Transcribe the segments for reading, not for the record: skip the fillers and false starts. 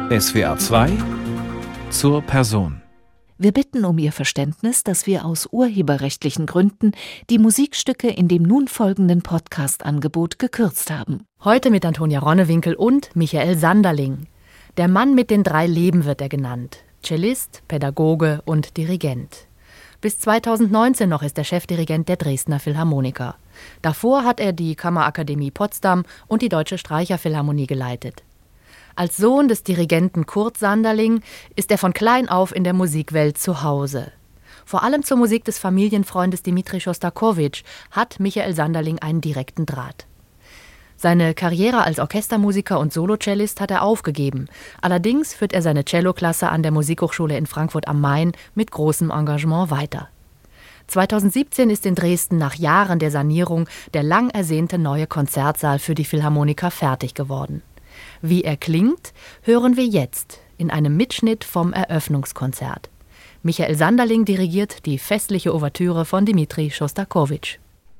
SWR 2 zur Person. Wir bitten um Ihr Verständnis, dass wir aus urheberrechtlichen Gründen die Musikstücke in dem nun folgenden Podcast-Angebot gekürzt haben. Heute mit Antonia Ronnewinkel und Michael Sanderling. Der Mann mit den 3 Leben wird er genannt. Cellist, Pädagoge und Dirigent. Bis 2019 noch ist er Chefdirigent der Dresdner Philharmoniker. Davor hat er die Kammerakademie Potsdam und die Deutsche Streicherphilharmonie geleitet. Als Sohn des Dirigenten Kurt Sanderling ist er von klein auf in der Musikwelt zu Hause. Vor allem zur Musik des Familienfreundes Dmitri Schostakowitsch hat Michael Sanderling einen direkten Draht. Seine Karriere als Orchestermusiker und Solocellist hat er aufgegeben. Allerdings führt er seine Celloklasse an der Musikhochschule in Frankfurt am Main mit großem Engagement weiter. 2017 ist in Dresden nach Jahren der Sanierung der lang ersehnte neue Konzertsaal für die Philharmoniker fertig geworden. Wie er klingt, hören wir jetzt in einem Mitschnitt vom Eröffnungskonzert. Michael Sanderling dirigiert die festliche Ouvertüre von Dmitri Schostakowitsch.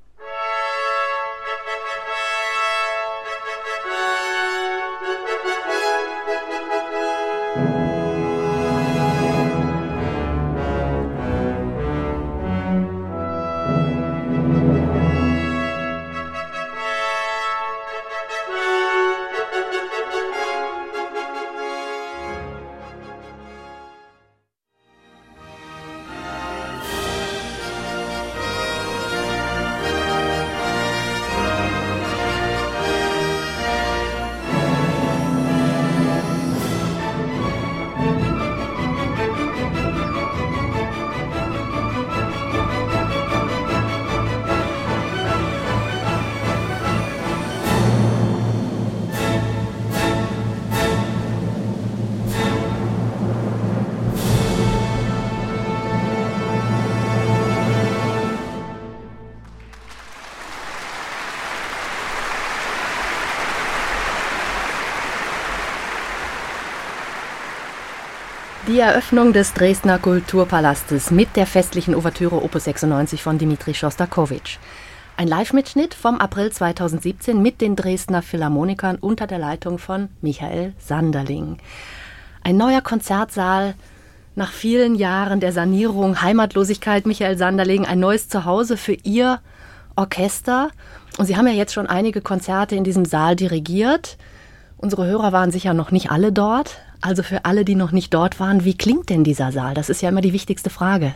Die Eröffnung des Dresdner Kulturpalastes mit der festlichen Ouvertüre Opus 96 von Dmitri Schostakowitsch. Ein Live-Mitschnitt vom April 2017 mit den Dresdner Philharmonikern unter der Leitung von Michael Sanderling. Ein neuer Konzertsaal nach vielen Jahren der Sanierung, Heimatlosigkeit, Michael Sanderling, ein neues Zuhause für Ihr Orchester. Und Sie haben ja jetzt schon einige Konzerte in diesem Saal dirigiert. Unsere Hörer waren sicher noch nicht alle dort. Also für alle, die noch nicht dort waren, wie klingt denn dieser Saal? Das ist ja immer die wichtigste Frage.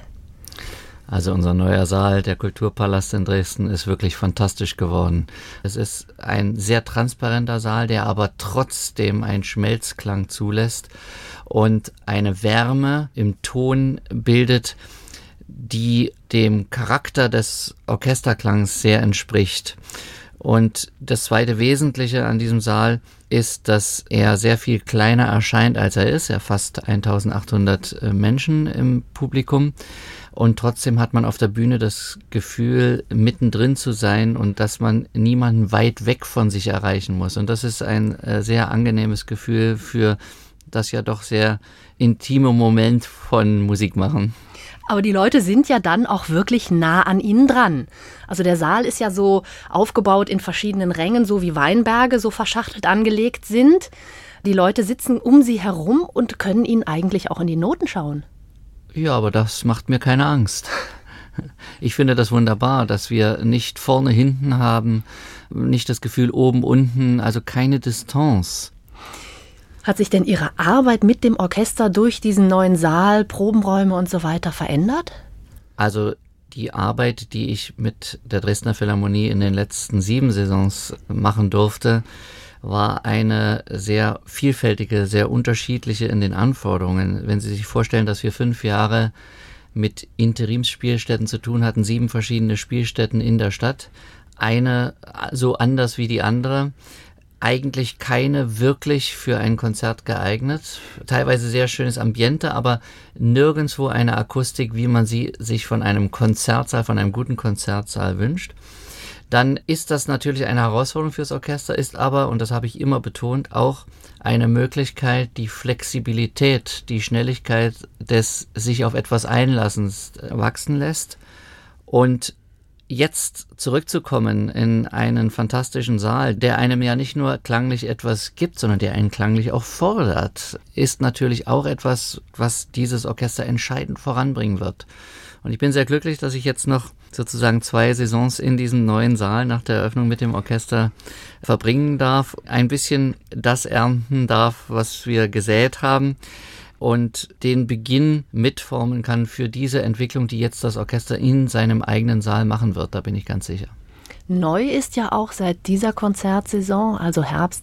Also unser neuer Saal, der Kulturpalast in Dresden, ist wirklich fantastisch geworden. Es ist ein sehr transparenter Saal, der aber trotzdem einen Schmelzklang zulässt und eine Wärme im Ton bildet, die dem Charakter des Orchesterklangs sehr entspricht. Und das zweite Wesentliche an diesem Saal ist, dass er sehr viel kleiner erscheint, als er ist. Er fasst 1800 Menschen im Publikum. Und trotzdem hat man auf der Bühne das Gefühl, mittendrin zu sein und dass man niemanden weit weg von sich erreichen muss. Und das ist ein sehr angenehmes Gefühl für das ja doch sehr intime Moment von Musik machen. Aber die Leute sind ja dann auch wirklich nah an ihnen dran. Also der Saal ist ja so aufgebaut in verschiedenen Rängen, so wie Weinberge, so verschachtelt angelegt sind. Die Leute sitzen um sie herum und können ihnen eigentlich auch in die Noten schauen. Ja, aber das macht mir keine Angst. Ich finde das wunderbar, dass wir nicht vorne, hinten haben, nicht das Gefühl oben, unten, also keine Distanz. Hat sich denn Ihre Arbeit mit dem Orchester durch diesen neuen Saal, Probenräume und so weiter verändert? Also die Arbeit, die ich mit der Dresdner Philharmonie in den letzten 7 Saisons machen durfte, war eine sehr vielfältige, sehr unterschiedliche in den Anforderungen. Wenn Sie sich vorstellen, dass wir 5 Jahre mit Interimsspielstätten zu tun hatten, 7 verschiedene Spielstätten in der Stadt, eine so anders wie die andere, eigentlich keine wirklich für ein Konzert geeignet. Teilweise sehr schönes Ambiente, aber nirgendwo eine Akustik, wie man sie sich von einem Konzertsaal, von einem guten Konzertsaal wünscht. Dann ist das natürlich eine Herausforderung fürs Orchester, ist aber, und das habe ich immer betont, auch eine Möglichkeit, die Flexibilität, die Schnelligkeit des sich auf etwas Einlassens wachsen lässt. Und jetzt zurückzukommen in einen fantastischen Saal, der einem ja nicht nur klanglich etwas gibt, sondern der einen klanglich auch fordert, ist natürlich auch etwas, was dieses Orchester entscheidend voranbringen wird. Und ich bin sehr glücklich, dass ich jetzt noch sozusagen 2 Saisons in diesem neuen Saal nach der Eröffnung mit dem Orchester verbringen darf, ein bisschen das ernten darf, was wir gesät haben, und den Beginn mitformen kann für diese Entwicklung, die jetzt das Orchester in seinem eigenen Saal machen wird, da bin ich ganz sicher. Neu ist ja auch seit dieser Konzertsaison, also Herbst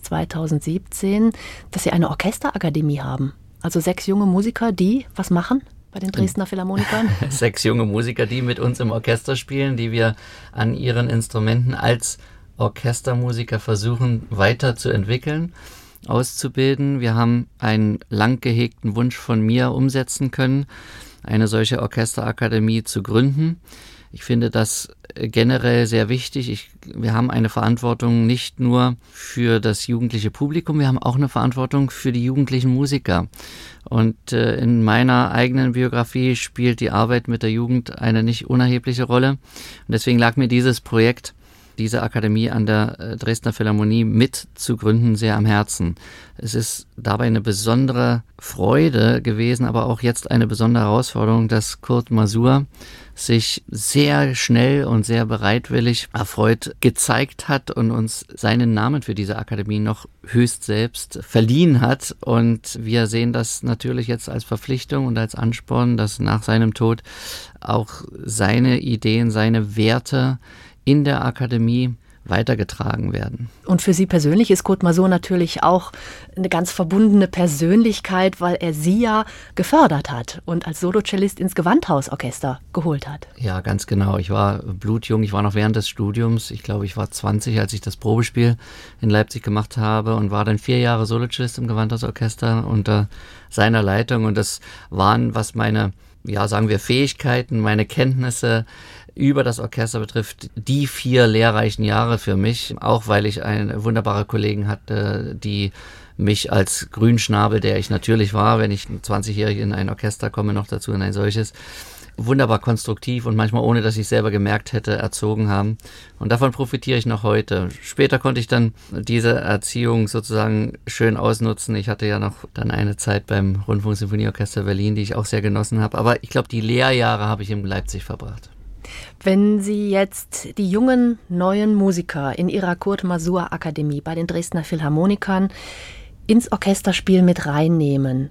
2017, dass Sie eine Orchesterakademie haben. Also 6 junge Musiker, die was machen bei den Dresdner Philharmonikern? 6 junge Musiker, die mit uns im Orchester spielen, die wir an ihren Instrumenten als Orchestermusiker versuchen weiterzuentwickeln, auszubilden. Wir haben einen lang gehegten Wunsch von mir umsetzen können, eine solche Orchesterakademie zu gründen. Ich finde das generell sehr wichtig. Wir haben eine Verantwortung nicht nur für das jugendliche Publikum, wir haben auch eine Verantwortung für die jugendlichen Musiker. Und in meiner eigenen Biografie spielt die Arbeit mit der Jugend eine nicht unerhebliche Rolle. Und deswegen lag mir dieses Projekt, diese Akademie an der Dresdner Philharmonie mit zu gründen, sehr am Herzen. Es ist dabei eine besondere Freude gewesen, aber auch jetzt eine besondere Herausforderung, dass Kurt Masur sich sehr schnell und sehr bereitwillig erfreut gezeigt hat und uns seinen Namen für diese Akademie noch höchst selbst verliehen hat. Und wir sehen das natürlich jetzt als Verpflichtung und als Ansporn, dass nach seinem Tod auch seine Ideen, seine Werte in der Akademie weitergetragen werden. Und für Sie persönlich ist Kurt Masur natürlich auch eine ganz verbundene Persönlichkeit, weil er Sie ja gefördert hat und als Solocellist ins Gewandhausorchester geholt hat. Ja, ganz genau. Ich war blutjung, ich war noch während des Studiums, ich glaube, ich war 20, als ich das Probespiel in Leipzig gemacht habe und war dann 4 Jahre Solocellist im Gewandhausorchester unter seiner Leitung. Und das waren, was meine, ja, sagen wir, Fähigkeiten, meine Kenntnisse über das Orchester betrifft, die 4 lehrreichen Jahre für mich, auch weil ich wunderbare Kollegen hatte, die mich als Grünschnabel, der ich natürlich war, wenn ich 20-jährig in ein Orchester komme, noch dazu in ein solches, wunderbar konstruktiv und manchmal ohne, dass ich es selber gemerkt hätte, erzogen haben. Und davon profitiere ich noch heute. Später konnte ich dann diese Erziehung sozusagen schön ausnutzen. Ich hatte ja noch dann eine Zeit beim Rundfunksinfonieorchester Berlin, die ich auch sehr genossen habe. Aber ich glaube, die Lehrjahre habe ich in Leipzig verbracht. Wenn Sie jetzt die jungen, neuen Musiker in Ihrer Kurt Masur Akademie bei den Dresdner Philharmonikern ins Orchesterspiel mit reinnehmen,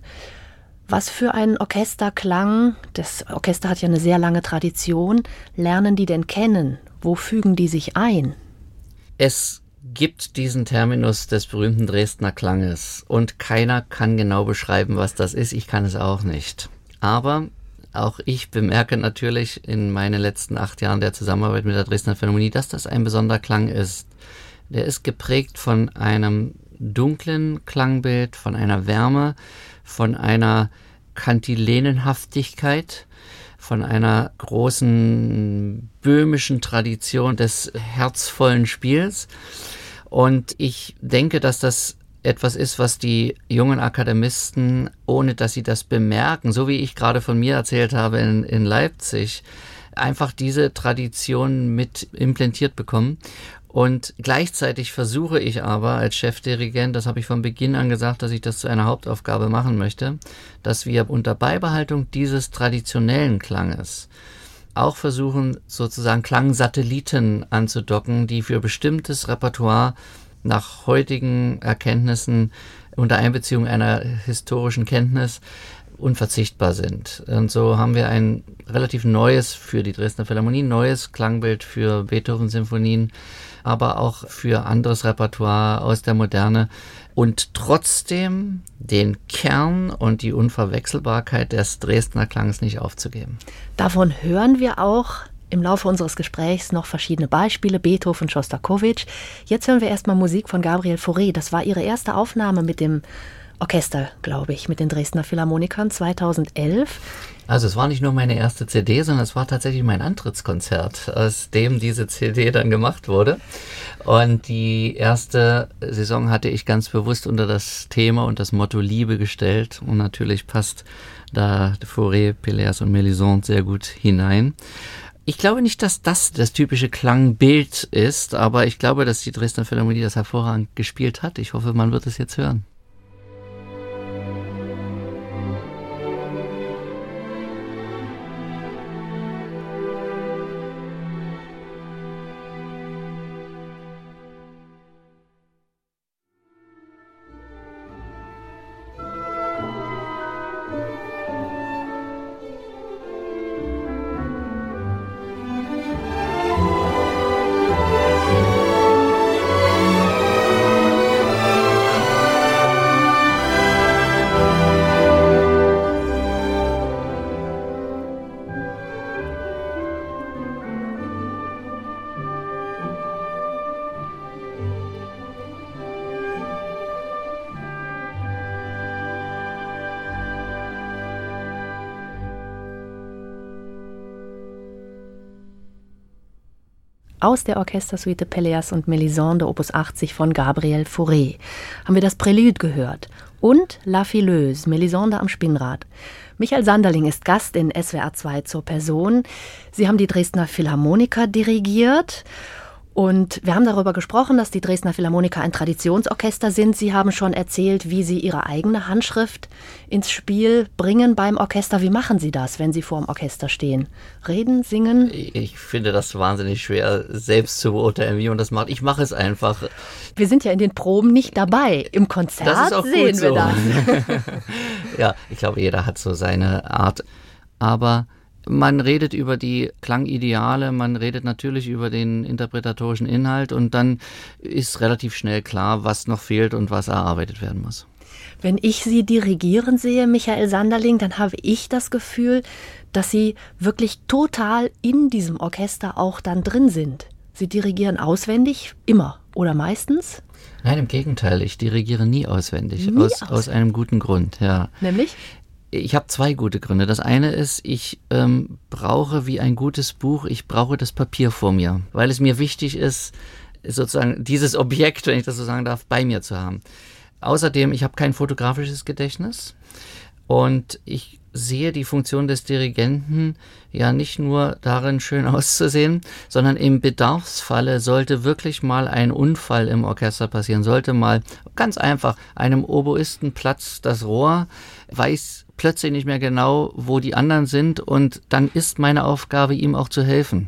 was für ein Orchesterklang, das Orchester hat ja eine sehr lange Tradition, lernen die denn kennen? Wo fügen die sich ein? Es gibt diesen Terminus des berühmten Dresdner Klanges und keiner kann genau beschreiben, was das ist. Ich kann es auch nicht. Aber auch ich bemerke natürlich in meinen letzten 8 Jahren der Zusammenarbeit mit der Dresdner Philharmonie, dass das ein besonderer Klang ist. Der ist geprägt von einem dunklen Klangbild, von einer Wärme, von einer Kantilenenhaftigkeit, von einer großen böhmischen Tradition des herzvollen Spiels. Und ich denke, dass das etwas ist, was die jungen Akademisten, ohne dass sie das bemerken, so wie ich gerade von mir erzählt habe in Leipzig, einfach diese Tradition mit implantiert bekommen. Und gleichzeitig versuche ich aber als Chefdirigent, das habe ich von Beginn an gesagt, dass ich das zu einer Hauptaufgabe machen möchte, dass wir unter Beibehaltung dieses traditionellen Klanges auch versuchen, sozusagen Klangsatelliten anzudocken, die für bestimmtes Repertoire nach heutigen Erkenntnissen unter Einbeziehung einer historischen Kenntnis unverzichtbar sind. Und so haben wir ein relativ neues für die Dresdner Philharmonie, neues Klangbild für Beethoven-Symphonien, aber auch für anderes Repertoire aus der Moderne und trotzdem den Kern und die Unverwechselbarkeit des Dresdner Klangs nicht aufzugeben. Davon hören wir auch im Laufe unseres Gesprächs noch verschiedene Beispiele, Beethoven, Schostakowitsch. Jetzt hören wir erstmal Musik von Gabriel Fauré. Das war Ihre erste Aufnahme mit dem Orchester, glaube ich, mit den Dresdner Philharmonikern 2011. Also es war nicht nur meine erste CD, sondern es war tatsächlich mein Antrittskonzert, aus dem diese CD dann gemacht wurde. Und die erste Saison hatte ich ganz bewusst unter das Thema und das Motto Liebe gestellt. Und natürlich passt da Fauré, Pélléas und Mélisande sehr gut hinein. Ich glaube nicht, dass das typische Klangbild ist, aber ich glaube, dass die Dresdner Philharmonie das hervorragend gespielt hat. Ich hoffe, man wird es jetzt hören. Aus der Orchestersuite Pelléas und Mélisande Opus 80 von Gabriel Fauré haben wir das Prälude gehört und La Fileuse, Mélisande am Spinnrad. Michael Sanderling ist Gast in SWR 2 zur Person. Sie haben die Dresdner Philharmoniker dirigiert und wir haben darüber gesprochen, dass die Dresdner Philharmoniker ein Traditionsorchester sind. Sie haben schon erzählt, wie Sie Ihre eigene Handschrift ins Spiel bringen beim Orchester. Wie machen Sie das, wenn Sie vor dem Orchester stehen? Reden, singen? Ich finde das wahnsinnig schwer, selbst zu beurteilen, wie man das macht. Ich mache es einfach. Wir sind ja in den Proben nicht dabei. Im Konzert das ist auch sehen gut wir so. das. Ja, ich glaube, jeder hat so seine Art. Aber man redet über die Klangideale, man redet natürlich über den interpretatorischen Inhalt und dann ist relativ schnell klar, was noch fehlt und was erarbeitet werden muss. Wenn ich Sie dirigieren sehe, Michael Sanderling, dann habe ich das Gefühl, dass Sie wirklich total in diesem Orchester auch dann drin sind. Sie dirigieren auswendig, immer oder meistens? Nein, im Gegenteil, ich dirigiere nie auswendig, aus einem guten Grund. Ja. Nämlich? Ich habe 2 gute Gründe. Das eine ist, ich brauche wie ein gutes Buch, ich brauche das Papier vor mir, weil es mir wichtig ist, sozusagen dieses Objekt, wenn ich das so sagen darf, bei mir zu haben. Außerdem, ich habe kein fotografisches Gedächtnis und ich sehe die Funktion des Dirigenten ja nicht nur darin, schön auszusehen, sondern im Bedarfsfalle sollte wirklich mal ein Unfall im Orchester passieren, sollte mal ganz einfach einem Oboisten platzt das Rohr, weiß plötzlich nicht mehr genau, wo die anderen sind und dann ist meine Aufgabe, ihm auch zu helfen.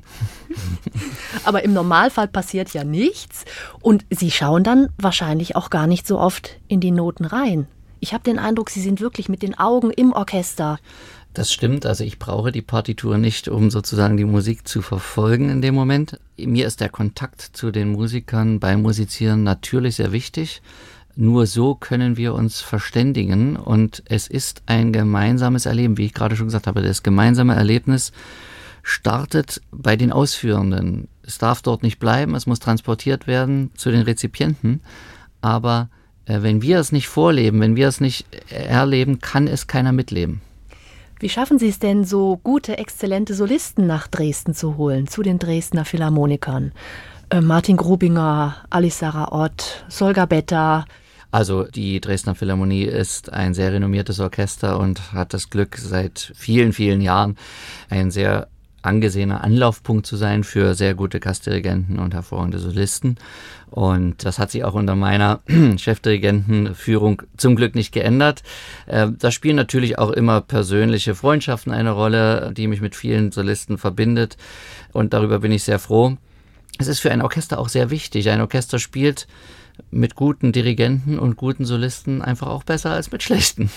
Aber im Normalfall passiert ja nichts und Sie schauen dann wahrscheinlich auch gar nicht so oft in die Noten rein. Ich habe den Eindruck, Sie sind wirklich mit den Augen im Orchester. Das stimmt, also ich brauche die Partitur nicht, um sozusagen die Musik zu verfolgen in dem Moment. Mir ist der Kontakt zu den Musikern beim Musizieren natürlich sehr wichtig. Nur so können wir uns verständigen und es ist ein gemeinsames Erleben, wie ich gerade schon gesagt habe. Das gemeinsame Erlebnis startet bei den Ausführenden. Es darf dort nicht bleiben, es muss transportiert werden zu den Rezipienten, aber wenn wir es nicht vorleben, wenn wir es nicht erleben, kann es keiner mitleben. Wie schaffen Sie es denn, so gute, exzellente Solisten nach Dresden zu holen, zu den Dresdner Philharmonikern? Martin Grubinger, Alice Sarah Ott, Solga Betta. Also die Dresdner Philharmonie ist ein sehr renommiertes Orchester und hat das Glück, seit vielen, vielen Jahren ein sehr angesehener Anlaufpunkt zu sein für sehr gute Gastdirigenten und hervorragende Solisten. Und das hat sich auch unter meiner Chefdirigentenführung zum Glück nicht geändert. Da spielen natürlich auch immer persönliche Freundschaften eine Rolle, die mich mit vielen Solisten verbindet. Und darüber bin ich sehr froh. Es ist für ein Orchester auch sehr wichtig. Ein Orchester spielt mit guten Dirigenten und guten Solisten einfach auch besser als mit schlechten.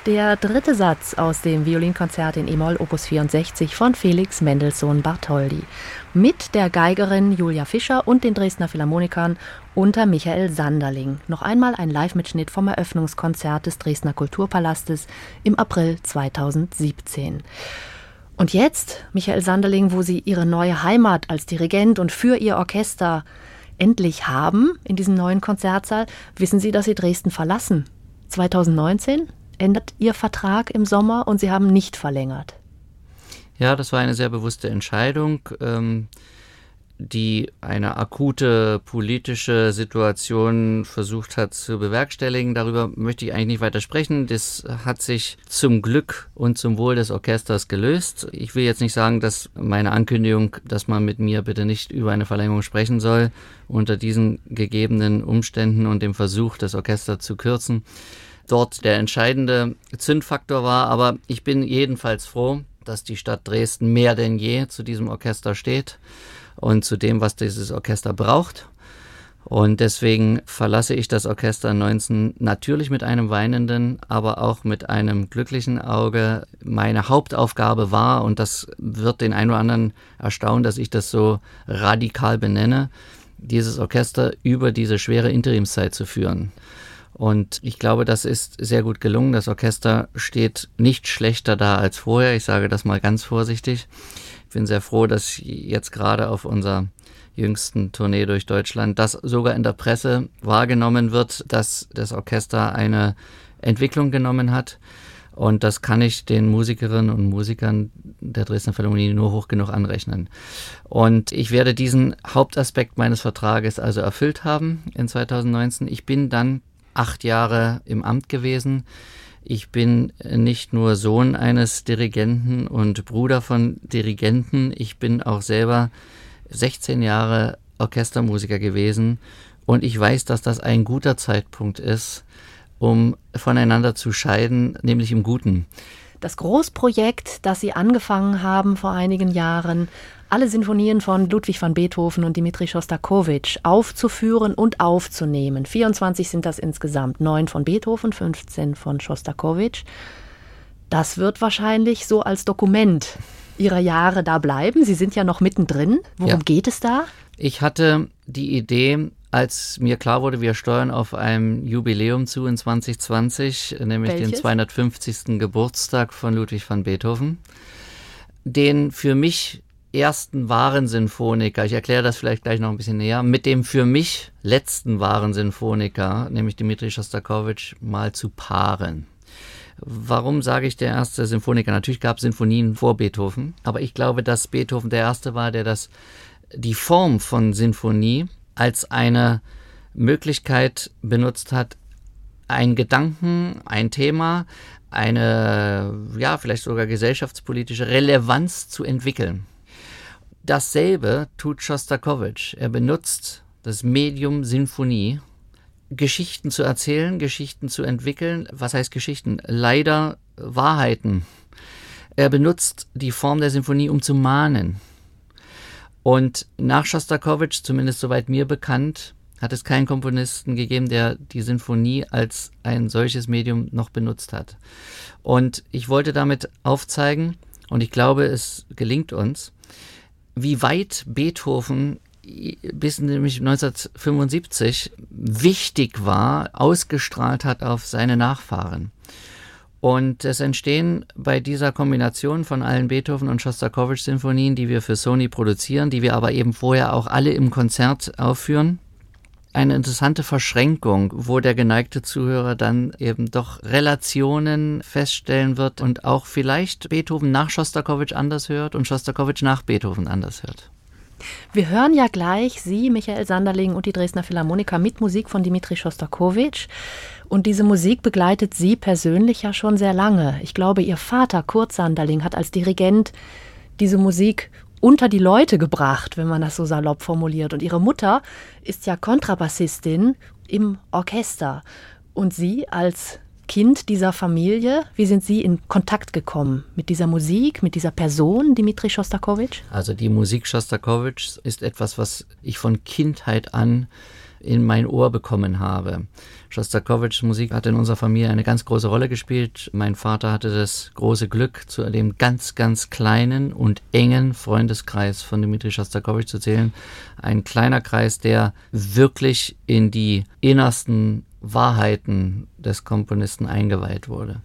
der dritte Satz aus dem Violinkonzert in E-Moll Opus 64 von Felix Mendelssohn Bartholdy mit der Geigerin Julia Fischer und den Dresdner Philharmonikern unter Michael Sanderling. Noch einmal ein Live-Mitschnitt vom Eröffnungskonzert des Dresdner Kulturpalastes im April 2017. Und jetzt, Michael Sanderling, wo Sie Ihre neue Heimat als Dirigent und für Ihr Orchester endlich haben in diesem neuen Konzertsaal, wissen Sie, dass Sie Dresden verlassen. 2019 endet Ihr Vertrag im Sommer und Sie haben nicht verlängert. Ja, das war eine sehr bewusste Entscheidung, die eine akute politische Situation versucht hat zu bewerkstelligen. Darüber möchte ich eigentlich nicht weiter sprechen. Das hat sich zum Glück und zum Wohl des Orchesters gelöst. Ich will jetzt nicht sagen, dass meine Ankündigung, dass man mit mir bitte nicht über eine Verlängerung sprechen soll, unter diesen gegebenen Umständen und dem Versuch, das Orchester zu kürzen, dort der entscheidende Zündfaktor war. Aber ich bin jedenfalls froh, dass die Stadt Dresden mehr denn je zu diesem Orchester steht und zu dem, was dieses Orchester braucht. Und deswegen verlasse ich das Orchester 19 natürlich mit einem weinenden, aber auch mit einem glücklichen Auge. Meine Hauptaufgabe war, und das wird den einen oder anderen erstaunen, dass ich das so radikal benenne, dieses Orchester über diese schwere Interimszeit zu führen. Und ich glaube, das ist sehr gut gelungen. Das Orchester steht nicht schlechter da als vorher. Ich sage das mal ganz vorsichtig. Ich bin sehr froh, dass jetzt gerade auf unserer jüngsten Tournee durch Deutschland das sogar in der Presse wahrgenommen wird, dass das Orchester eine Entwicklung genommen hat. Und das kann ich den Musikerinnen und Musikern der Dresdner Philharmonie nur hoch genug anrechnen. Und ich werde diesen Hauptaspekt meines Vertrages also erfüllt haben in 2019. Ich bin dann 8 Jahre im Amt gewesen. Ich bin nicht nur Sohn eines Dirigenten und Bruder von Dirigenten, ich bin auch selber 16 Jahre Orchestermusiker gewesen und ich weiß, dass das ein guter Zeitpunkt ist, um voneinander zu scheiden, nämlich im Guten. Das Großprojekt, das Sie angefangen haben vor einigen Jahren, alle Sinfonien von Ludwig van Beethoven und Dmitri Schostakowitsch aufzuführen und aufzunehmen. 24 sind das insgesamt, 9 von Beethoven, 15 von Schostakowitsch. Das wird wahrscheinlich so als Dokument Ihrer Jahre da bleiben. Sie sind ja noch mittendrin. Worum geht es da? Ich hatte die Idee, als mir klar wurde, wir steuern auf ein Jubiläum zu in 2020, nämlich den 250. Geburtstag von Ludwig van Beethoven, den für mich ersten wahren Sinfoniker, ich erkläre das vielleicht gleich noch ein bisschen näher, mit dem für mich letzten wahren Sinfoniker, nämlich Dmitri Schostakowitsch, mal zu paaren. Warum sage ich der erste Sinfoniker? Natürlich gab es Sinfonien vor Beethoven, aber ich glaube, dass Beethoven der erste war, der die Form von Sinfonie als eine Möglichkeit benutzt hat, einen Gedanken, ein Thema, eine, vielleicht sogar gesellschaftspolitische Relevanz zu entwickeln. Dasselbe tut Schostakowitsch. Er benutzt das Medium Sinfonie, Geschichten zu erzählen, Geschichten zu entwickeln. Was heißt Geschichten? Leider Wahrheiten. Er benutzt die Form der Sinfonie, um zu mahnen. Und nach Schostakowitsch, zumindest soweit mir bekannt, hat es keinen Komponisten gegeben, der die Sinfonie als ein solches Medium noch benutzt hat. Und ich wollte damit aufzeigen, und ich glaube, es gelingt uns, wie weit Beethoven bis nämlich 1975 wichtig war, ausgestrahlt hat auf seine Nachfahren. Und es entstehen bei dieser Kombination von allen Beethoven- und Schostakowitsch-Sinfonien, die wir für Sony produzieren, die wir aber eben vorher auch alle im Konzert aufführen, eine interessante Verschränkung, wo der geneigte Zuhörer dann eben doch Relationen feststellen wird und auch vielleicht Beethoven nach Schostakowitsch anders hört und Schostakowitsch nach Beethoven anders hört. Wir hören ja gleich Sie, Michael Sanderling und die Dresdner Philharmoniker mit Musik von Dmitri Schostakowitsch. Und diese Musik begleitet Sie persönlich ja schon sehr lange. Ich glaube, Ihr Vater Kurt Sanderling hat als Dirigent diese Musik unter die Leute gebracht, wenn man das so salopp formuliert. Und Ihre Mutter ist ja Kontrabassistin im Orchester. Und Sie als Kind dieser Familie, wie sind Sie in Kontakt gekommen mit dieser Musik, mit dieser Person, Dmitri Schostakowitsch? Also die Musik Schostakowitschs ist etwas, was ich von Kindheit an in mein Ohr bekommen habe. Schostakowitschs Musik hat in unserer Familie eine ganz große Rolle gespielt. Mein Vater hatte das große Glück, zu dem ganz, ganz kleinen und engen Freundeskreis von Dmitri Schostakowitsch zu zählen. Ein kleiner Kreis, der wirklich in die innersten Wahrheiten des Komponisten eingeweiht wurde.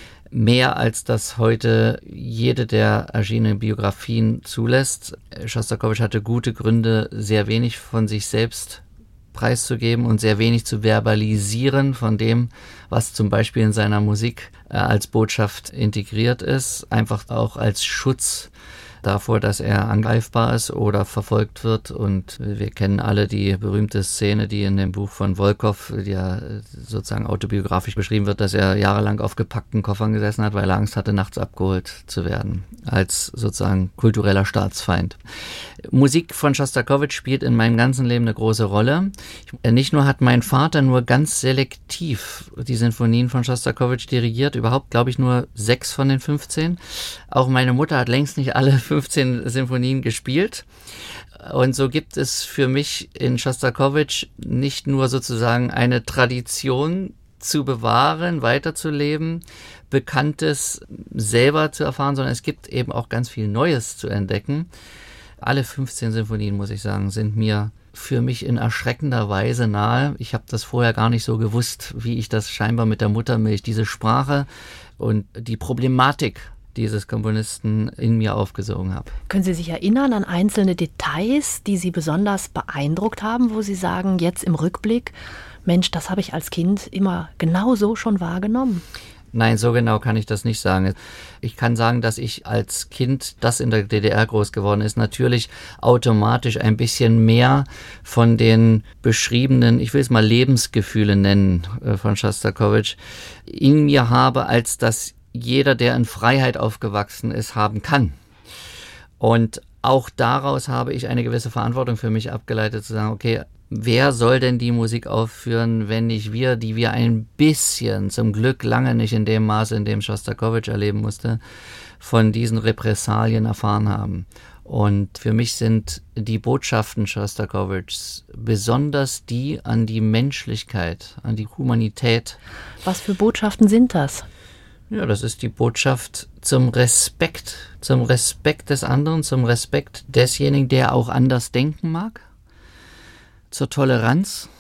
Mehr als das heute jede der erschienenen Biografien zulässt. Schostakowitsch hatte gute Gründe, sehr wenig von sich selbst preiszugeben und sehr wenig zu verbalisieren von dem, was zum Beispiel in seiner Musik als Botschaft integriert ist, einfach auch als Schutz davor, dass er angreifbar ist oder verfolgt wird. Und wir kennen alle die berühmte Szene, die in dem Buch von Volkow, die ja sozusagen autobiografisch beschrieben wird, dass er jahrelang auf gepackten Koffern gesessen hat, weil er Angst hatte, nachts abgeholt zu werden, als sozusagen kultureller Staatsfeind. Musik von Schostakowitsch spielt in meinem ganzen Leben eine große Rolle. Nicht nur hat mein Vater nur ganz selektiv die Sinfonien von Schostakowitsch dirigiert, überhaupt glaube ich nur 6 von den 15. Auch meine Mutter hat längst nicht alle 15 Sinfonien gespielt. Und so gibt es für mich in Schostakowitsch nicht nur sozusagen eine Tradition zu bewahren, weiterzuleben, Bekanntes selber zu erfahren, sondern es gibt eben auch ganz viel Neues zu entdecken. Alle 15 Sinfonien, muss ich sagen, sind mir für mich in erschreckender Weise nahe. Ich habe das vorher gar nicht so gewusst, wie ich das scheinbar mit der Muttermilch, diese Sprache und die Problematik dieses Komponisten in mir aufgesogen habe. Können Sie sich erinnern an einzelne Details, die Sie besonders beeindruckt haben, wo Sie sagen, jetzt im Rückblick, Mensch, das habe ich als Kind immer genau so schon wahrgenommen? Nein, so genau kann ich das nicht sagen. Ich kann sagen, dass ich als Kind, das in der DDR groß geworden ist, natürlich automatisch ein bisschen mehr von den beschriebenen, ich will es mal Lebensgefühle nennen, von Schostakowitsch in mir habe, als das jeder, der in Freiheit aufgewachsen ist, haben kann. Und auch daraus habe ich eine gewisse Verantwortung für mich abgeleitet, zu sagen, okay, wer soll denn die Musik aufführen, wenn nicht wir, die wir ein bisschen, zum Glück lange nicht in dem Maße, in dem Schostakowitsch erleben musste, von diesen Repressalien erfahren haben. Und für mich sind die Botschaften Schostakowitschs besonders die an die Menschlichkeit, an die Humanität. Was für Botschaften sind das? Ja, das ist die Botschaft zum Respekt des anderen, zum Respekt desjenigen, der auch anders denken mag, zur Toleranz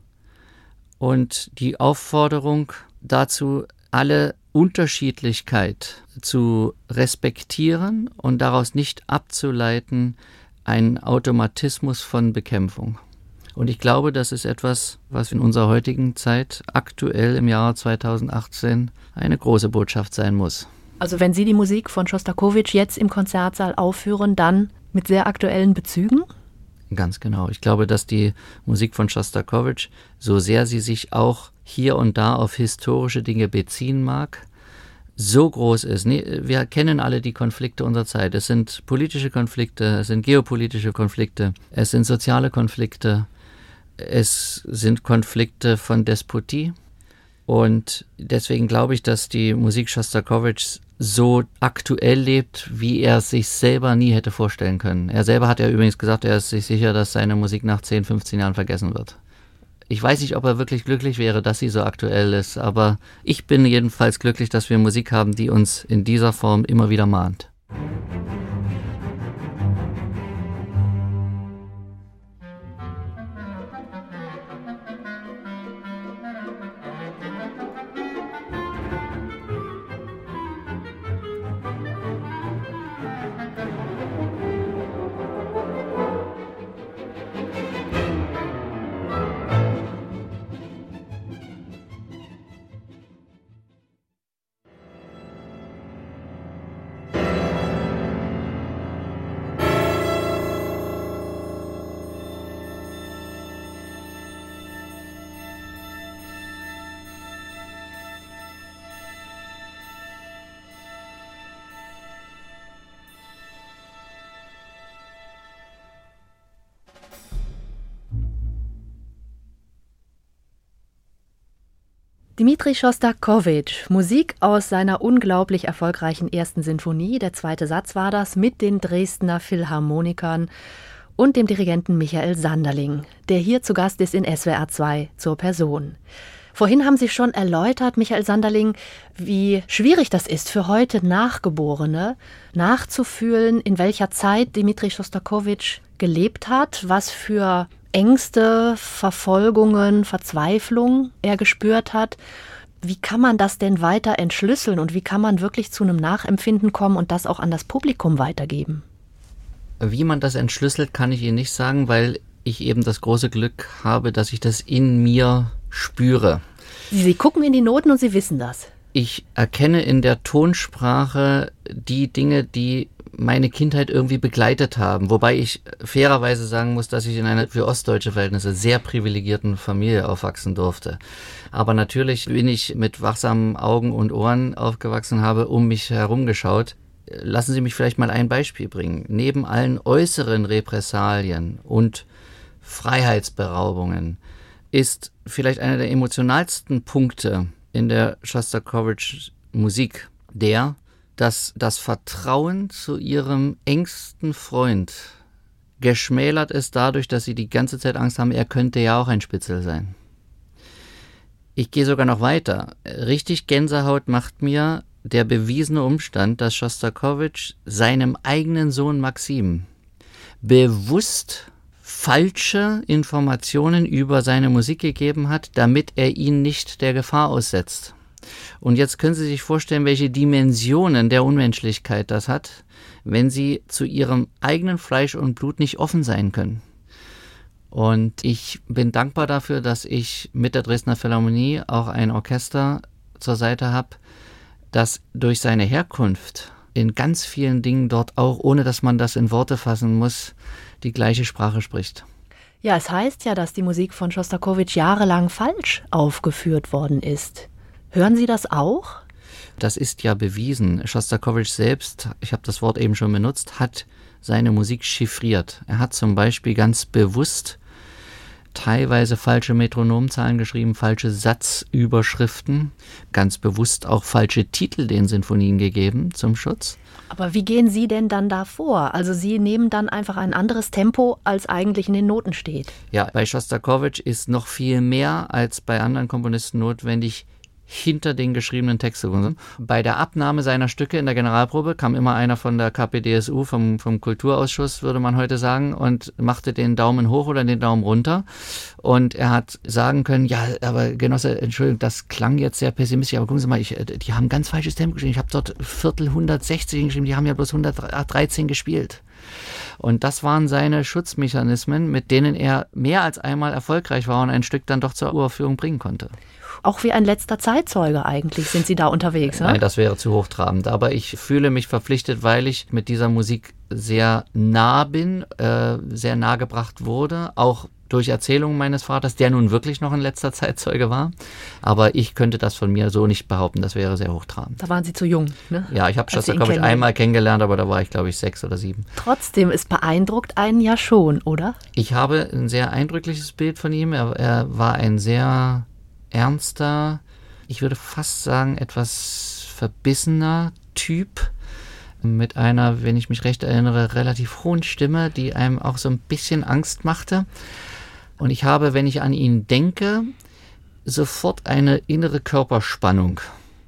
und die Aufforderung dazu, alle Unterschiedlichkeit zu respektieren und daraus nicht abzuleiten, einen Automatismus von Bekämpfung. Und ich glaube, das ist etwas, was in unserer heutigen Zeit, aktuell im Jahr 2018, eine große Botschaft sein muss. Also wenn Sie die Musik von Schostakowitsch jetzt im Konzertsaal aufführen, dann mit sehr aktuellen Bezügen? Ganz genau. Ich glaube, dass die Musik von Schostakowitsch, so sehr sie sich auch hier und da auf historische Dinge beziehen mag, so groß ist. Wir kennen alle die Konflikte unserer Zeit. Es sind politische Konflikte, es sind geopolitische Konflikte, es sind soziale Konflikte, es sind Konflikte von Despotie. Und deswegen glaube ich, dass die Musik Schostakowitschs so aktuell lebt, wie er es sich selber nie hätte vorstellen können. Er selber hat ja übrigens gesagt, er ist sich sicher, dass seine Musik nach 10, 15 Jahren vergessen wird. Ich weiß nicht, ob er wirklich glücklich wäre, dass sie so aktuell ist, aber ich bin jedenfalls glücklich, dass wir Musik haben, die uns in dieser Form immer wieder mahnt. Dmitri Schostakowitsch, Musik aus seiner unglaublich erfolgreichen ersten Sinfonie, der zweite Satz war das, mit den Dresdner Philharmonikern und dem Dirigenten Michael Sanderling, der hier zu Gast ist in SWR 2 zur Person. Vorhin haben Sie schon erläutert, Michael Sanderling, wie schwierig das ist für heute Nachgeborene, nachzufühlen, in welcher Zeit Dmitri Schostakowitsch gelebt hat, was für Ängste, Verfolgungen, Verzweiflung er gespürt hat. Wie kann man das denn weiter entschlüsseln und wie kann man wirklich zu einem Nachempfinden kommen und das auch an das Publikum weitergeben? Wie man das entschlüsselt, kann ich Ihnen nicht sagen, weil ich eben das große Glück habe, dass ich das in mir spüre. Sie gucken in die Noten und Sie wissen das. Ich erkenne in der Tonsprache die Dinge, die meine Kindheit irgendwie begleitet haben. Wobei ich fairerweise sagen muss, dass ich in einer für ostdeutsche Verhältnisse sehr privilegierten Familie aufwachsen durfte. Aber natürlich bin ich mit wachsamen Augen und Ohren aufgewachsen, habe um mich herum geschaut. Lassen Sie mich vielleicht mal ein Beispiel bringen. Neben allen äußeren Repressalien und Freiheitsberaubungen ist vielleicht einer der emotionalsten Punkte in der Schostakowitsch-Musik dass das Vertrauen zu ihrem engsten Freund geschmälert ist dadurch, dass sie die ganze Zeit Angst haben, er könnte ja auch ein Spitzel sein. Ich gehe sogar noch weiter. Richtig Gänsehaut macht mir der bewiesene Umstand, dass Schostakowitsch seinem eigenen Sohn Maxim bewusst falsche Informationen über seine Musik gegeben hat, damit er ihn nicht der Gefahr aussetzt. Und jetzt können Sie sich vorstellen, welche Dimensionen der Unmenschlichkeit das hat, wenn Sie zu Ihrem eigenen Fleisch und Blut nicht offen sein können. Und ich bin dankbar dafür, dass ich mit der Dresdner Philharmonie auch ein Orchester zur Seite habe, das durch seine Herkunft in ganz vielen Dingen dort auch, ohne dass man das in Worte fassen muss, die gleiche Sprache spricht. Ja, es heißt ja, dass die Musik von Schostakowitsch jahrelang falsch aufgeführt worden ist. Hören Sie das auch? Das ist ja bewiesen. Schostakowitsch selbst, ich habe das Wort eben schon benutzt, hat seine Musik chiffriert. Er hat zum Beispiel ganz bewusst teilweise falsche Metronomzahlen geschrieben, falsche Satzüberschriften, ganz bewusst auch falsche Titel den Sinfonien gegeben zum Schutz. Aber wie gehen Sie denn dann da vor? Also Sie nehmen dann einfach ein anderes Tempo, als eigentlich in den Noten steht. Ja, bei Schostakowitsch ist noch viel mehr als bei anderen Komponisten notwendig, hinter den geschriebenen Text zu kommen. Bei der Abnahme seiner Stücke in der Generalprobe kam immer einer von der KPdSU, vom Kulturausschuss, würde man heute sagen, und machte den Daumen hoch oder den Daumen runter. Und er hat sagen können, ja, aber Genosse, Entschuldigung, das klang jetzt sehr pessimistisch, aber gucken Sie mal, die haben ganz falsches Tempo geschrieben. Ich habe dort Viertel 160 geschrieben, die haben ja bloß 113 gespielt. Und das waren seine Schutzmechanismen, mit denen er mehr als einmal erfolgreich war und ein Stück dann doch zur Uraufführung bringen konnte. Auch wie ein letzter Zeitzeuge eigentlich sind Sie da unterwegs, ne? Nein, das wäre zu hochtrabend. Aber ich fühle mich verpflichtet, weil ich mit dieser Musik sehr nah bin, sehr nah gebracht wurde, auch durch Erzählungen meines Vaters, der nun wirklich noch ein letzter Zeitzeuge war. Aber ich könnte das von mir so nicht behaupten, das wäre sehr hochtrabend. Da waren Sie zu jung, ne? Ja, ich habe Schostakowitsch einmal kennengelernt, aber da war ich, glaube ich, 6 oder 7. Trotzdem, es beeindruckt einen ja schon, oder? Ich habe ein sehr eindrückliches Bild von ihm. Er war ein sehr ernster, ich würde fast sagen, etwas verbissener Typ mit einer, wenn ich mich recht erinnere, relativ hohen Stimme, die einem auch so ein bisschen Angst machte. Und ich habe, wenn ich an ihn denke, sofort eine innere Körperspannung.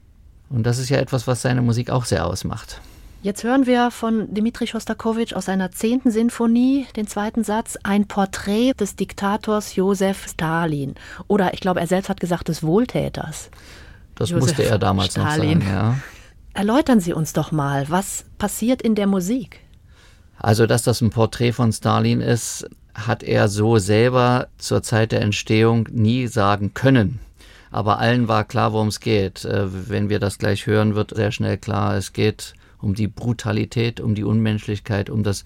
Und das ist ja etwas, was seine Musik auch sehr ausmacht. Jetzt hören wir von Dmitri Schostakowitsch aus seiner 10. Sinfonie, den zweiten Satz, ein Porträt des Diktators Josef Stalin. Oder ich glaube, er selbst hat gesagt, des Wohltäters. Das Josef musste er damals Stalin noch sagen, ja. Erläutern Sie uns doch mal, was passiert in der Musik? Also, dass das ein Porträt von Stalin ist, hat er so selber zur Zeit der Entstehung nie sagen können. Aber allen war klar, worum es geht. Wenn wir das gleich hören, wird sehr schnell klar, es geht um die Brutalität, um die Unmenschlichkeit, um das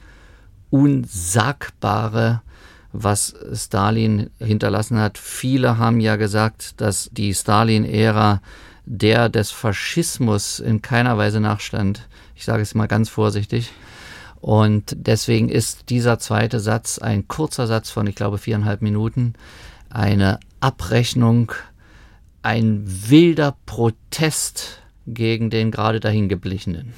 Unsagbare, was Stalin hinterlassen hat. Viele haben ja gesagt, dass die Stalin-Ära der des Faschismus in keiner Weise nachstand. Ich sage es mal ganz vorsichtig. Und deswegen ist dieser zweite Satz ein kurzer Satz von, ich glaube, 4,5 Minuten, eine Abrechnung ein wilder Protest gegen den gerade dahingeblichenen.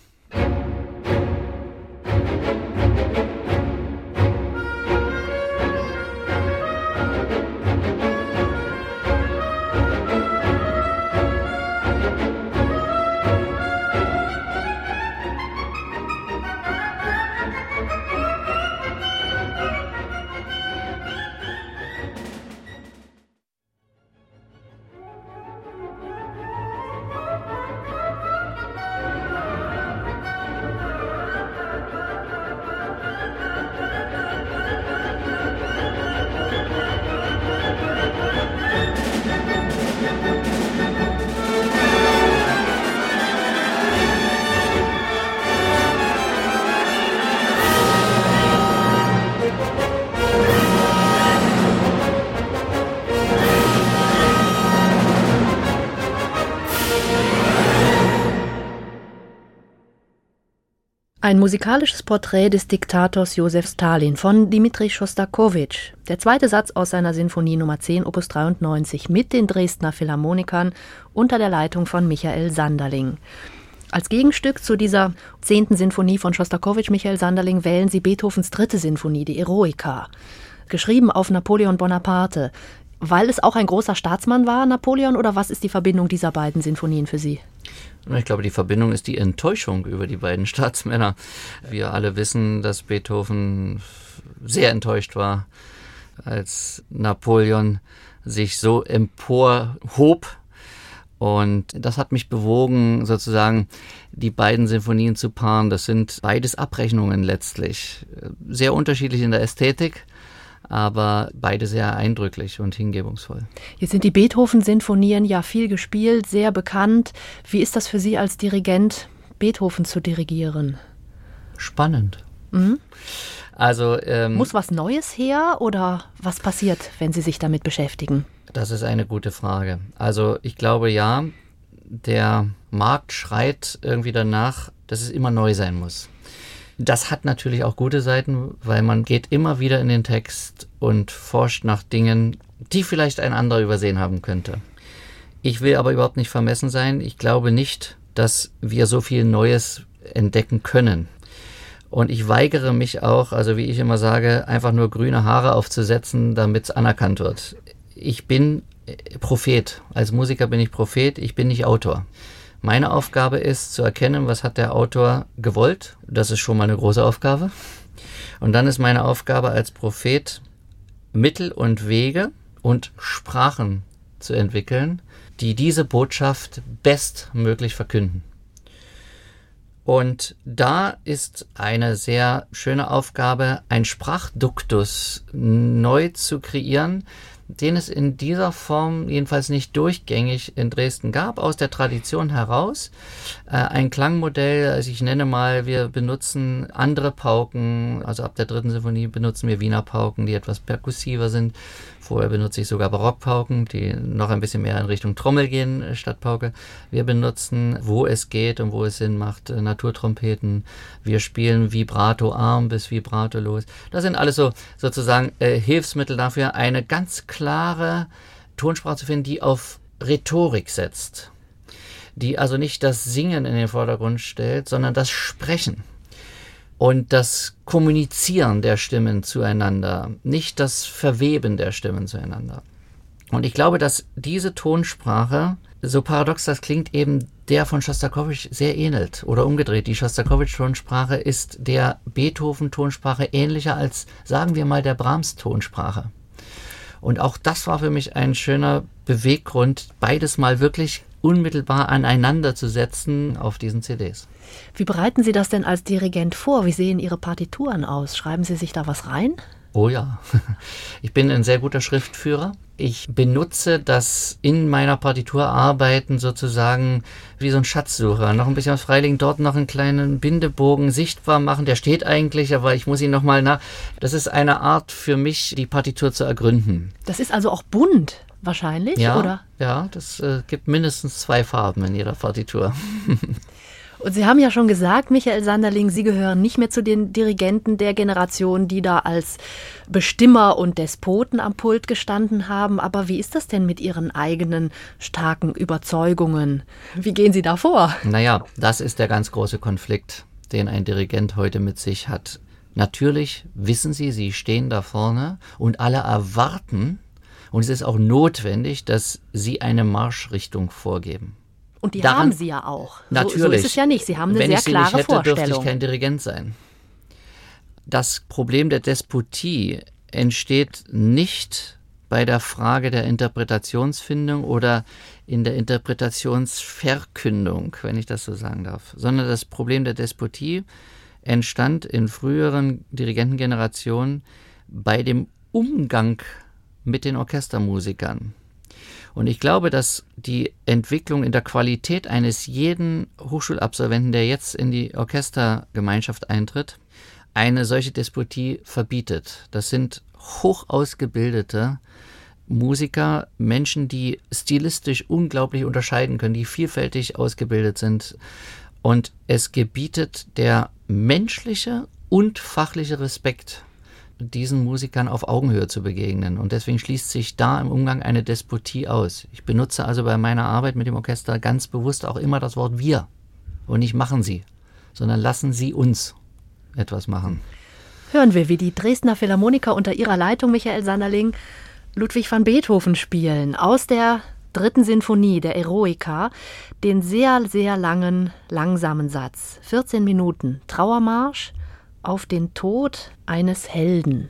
Ein musikalisches Porträt des Diktators Josef Stalin von Dmitri Schostakowitsch. Der zweite Satz aus seiner Sinfonie Nummer 10, Opus 93 mit den Dresdner Philharmonikern unter der Leitung von Michael Sanderling. Als Gegenstück zu dieser 10. Sinfonie von Schostakowitsch, Michael Sanderling, wählen Sie Beethovens 3. Sinfonie, die Eroica, geschrieben auf Napoleon Bonaparte. Weil es auch ein großer Staatsmann war, Napoleon, oder was ist die Verbindung dieser beiden Sinfonien für Sie? Ich glaube, die Verbindung ist die Enttäuschung über die beiden Staatsmänner. Wir alle wissen, dass Beethoven sehr enttäuscht war, als Napoleon sich so emporhob. Und das hat mich bewogen, sozusagen die beiden Sinfonien zu paaren. Das sind beides Abrechnungen letztlich. Sehr unterschiedlich in der Ästhetik, aber beide sehr eindrücklich und hingebungsvoll. Jetzt sind die Beethoven-Sinfonien ja viel gespielt, sehr bekannt. Wie ist das für Sie als Dirigent, Beethoven zu dirigieren? Spannend. Mhm. Also muss was Neues her oder was passiert, wenn Sie sich damit beschäftigen? Das ist eine gute Frage. Also ich glaube ja, der Markt schreit irgendwie danach, dass es immer neu sein muss. Das hat natürlich auch gute Seiten, weil man geht immer wieder in den Text und forscht nach Dingen, die vielleicht ein anderer übersehen haben könnte. Ich will aber überhaupt nicht vermessen sein. Ich glaube nicht, dass wir so viel Neues entdecken können. Und ich weigere mich auch, also wie ich immer sage, einfach nur grüne Haare aufzusetzen, damit es anerkannt wird. Ich bin Prophet. Als Musiker bin ich Prophet, ich bin nicht Autor. Meine Aufgabe ist, zu erkennen, was hat der Autor gewollt. Das ist schon mal eine große Aufgabe. Und dann ist meine Aufgabe als Prophet, Mittel und Wege und Sprachen zu entwickeln, die diese Botschaft bestmöglich verkünden. Und da ist eine sehr schöne Aufgabe, ein Sprachduktus neu zu kreieren, den es in dieser Form jedenfalls nicht durchgängig in Dresden gab, aus der Tradition heraus. Ein Klangmodell, also ich nenne mal, wir benutzen andere Pauken, also ab der 3. Sinfonie benutzen wir Wiener Pauken, die etwas perkussiver sind. Vorher benutze ich sogar Barockpauken, die noch ein bisschen mehr in Richtung Trommel gehen statt Pauke. Wir benutzen, wo es geht und wo es Sinn macht, Naturtrompeten. Wir spielen Vibrato-arm bis Vibrato-los. Das sind alles so sozusagen Hilfsmittel dafür, eine ganz klare Tonsprache zu finden, die auf Rhetorik setzt. Die also nicht das Singen in den Vordergrund stellt, sondern das Sprechen. Und das Kommunizieren der Stimmen zueinander, nicht das Verweben der Stimmen zueinander. Und ich glaube, dass diese Tonsprache, so paradox das klingt, eben der von Schostakowitsch sehr ähnelt. Oder umgedreht, die Schostakowitsch-Tonsprache ist der Beethoven-Tonsprache ähnlicher als, sagen wir mal, der Brahms-Tonsprache. Und auch das war für mich ein schöner Beweggrund, beides mal wirklich unmittelbar aneinander zu setzen auf diesen CDs. Wie bereiten Sie das denn als Dirigent vor? Wie sehen Ihre Partituren aus? Schreiben Sie sich da was rein? Oh ja, ich bin ein sehr guter Schriftführer. Ich benutze das in meiner Partitur arbeiten sozusagen wie so ein Schatzsucher. Noch ein bisschen was freilegen, dort noch einen kleinen Bindebogen sichtbar machen. Der steht eigentlich, aber ich muss ihn nochmal nach. Das ist eine Art für mich, die Partitur zu ergründen. Das ist also auch bunt wahrscheinlich, ja, oder? Ja, das gibt mindestens 2 Farben in jeder Partitur. Und Sie haben ja schon gesagt, Michael Sanderling, Sie gehören nicht mehr zu den Dirigenten der Generation, die da als Bestimmer und Despoten am Pult gestanden haben. Aber wie ist das denn mit Ihren eigenen starken Überzeugungen? Wie gehen Sie da vor? Naja, das ist der ganz große Konflikt, den ein Dirigent heute mit sich hat. Natürlich wissen Sie stehen da vorne und alle erwarten, und es ist auch notwendig, dass Sie eine Marschrichtung vorgeben. Und die haben Sie ja auch. Natürlich. So ist es ja nicht. Sie haben eine sehr klare Vorstellung. Wenn ich sie nicht hätte, dürfte ich kein Dirigent sein. Das Problem der Despotie entsteht nicht bei der Frage der Interpretationsfindung oder in der Interpretationsverkündung, wenn ich das so sagen darf, sondern das Problem der Despotie entstand in früheren Dirigentengenerationen bei dem Umgang mit den Orchestermusikern. Und ich glaube, dass die Entwicklung in der Qualität eines jeden Hochschulabsolventen, der jetzt in die Orchestergemeinschaft eintritt, eine solche Despotie verbietet. Das sind hoch ausgebildete Musiker, Menschen, die stilistisch unglaublich unterscheiden können, die vielfältig ausgebildet sind. Und es gebietet der menschliche und fachliche Respekt, diesen Musikern auf Augenhöhe zu begegnen. Und deswegen schließt sich da im Umgang eine Despotie aus. Ich benutze also bei meiner Arbeit mit dem Orchester ganz bewusst auch immer das Wort wir und nicht machen Sie, sondern lassen Sie uns etwas machen. Hören wir, wie die Dresdner Philharmoniker unter ihrer Leitung, Michael Sanderling, Ludwig van Beethoven spielen, aus der 3. Sinfonie der Eroica, den sehr, sehr langen, langsamen Satz. 14 Minuten Trauermarsch auf den Tod eines Helden.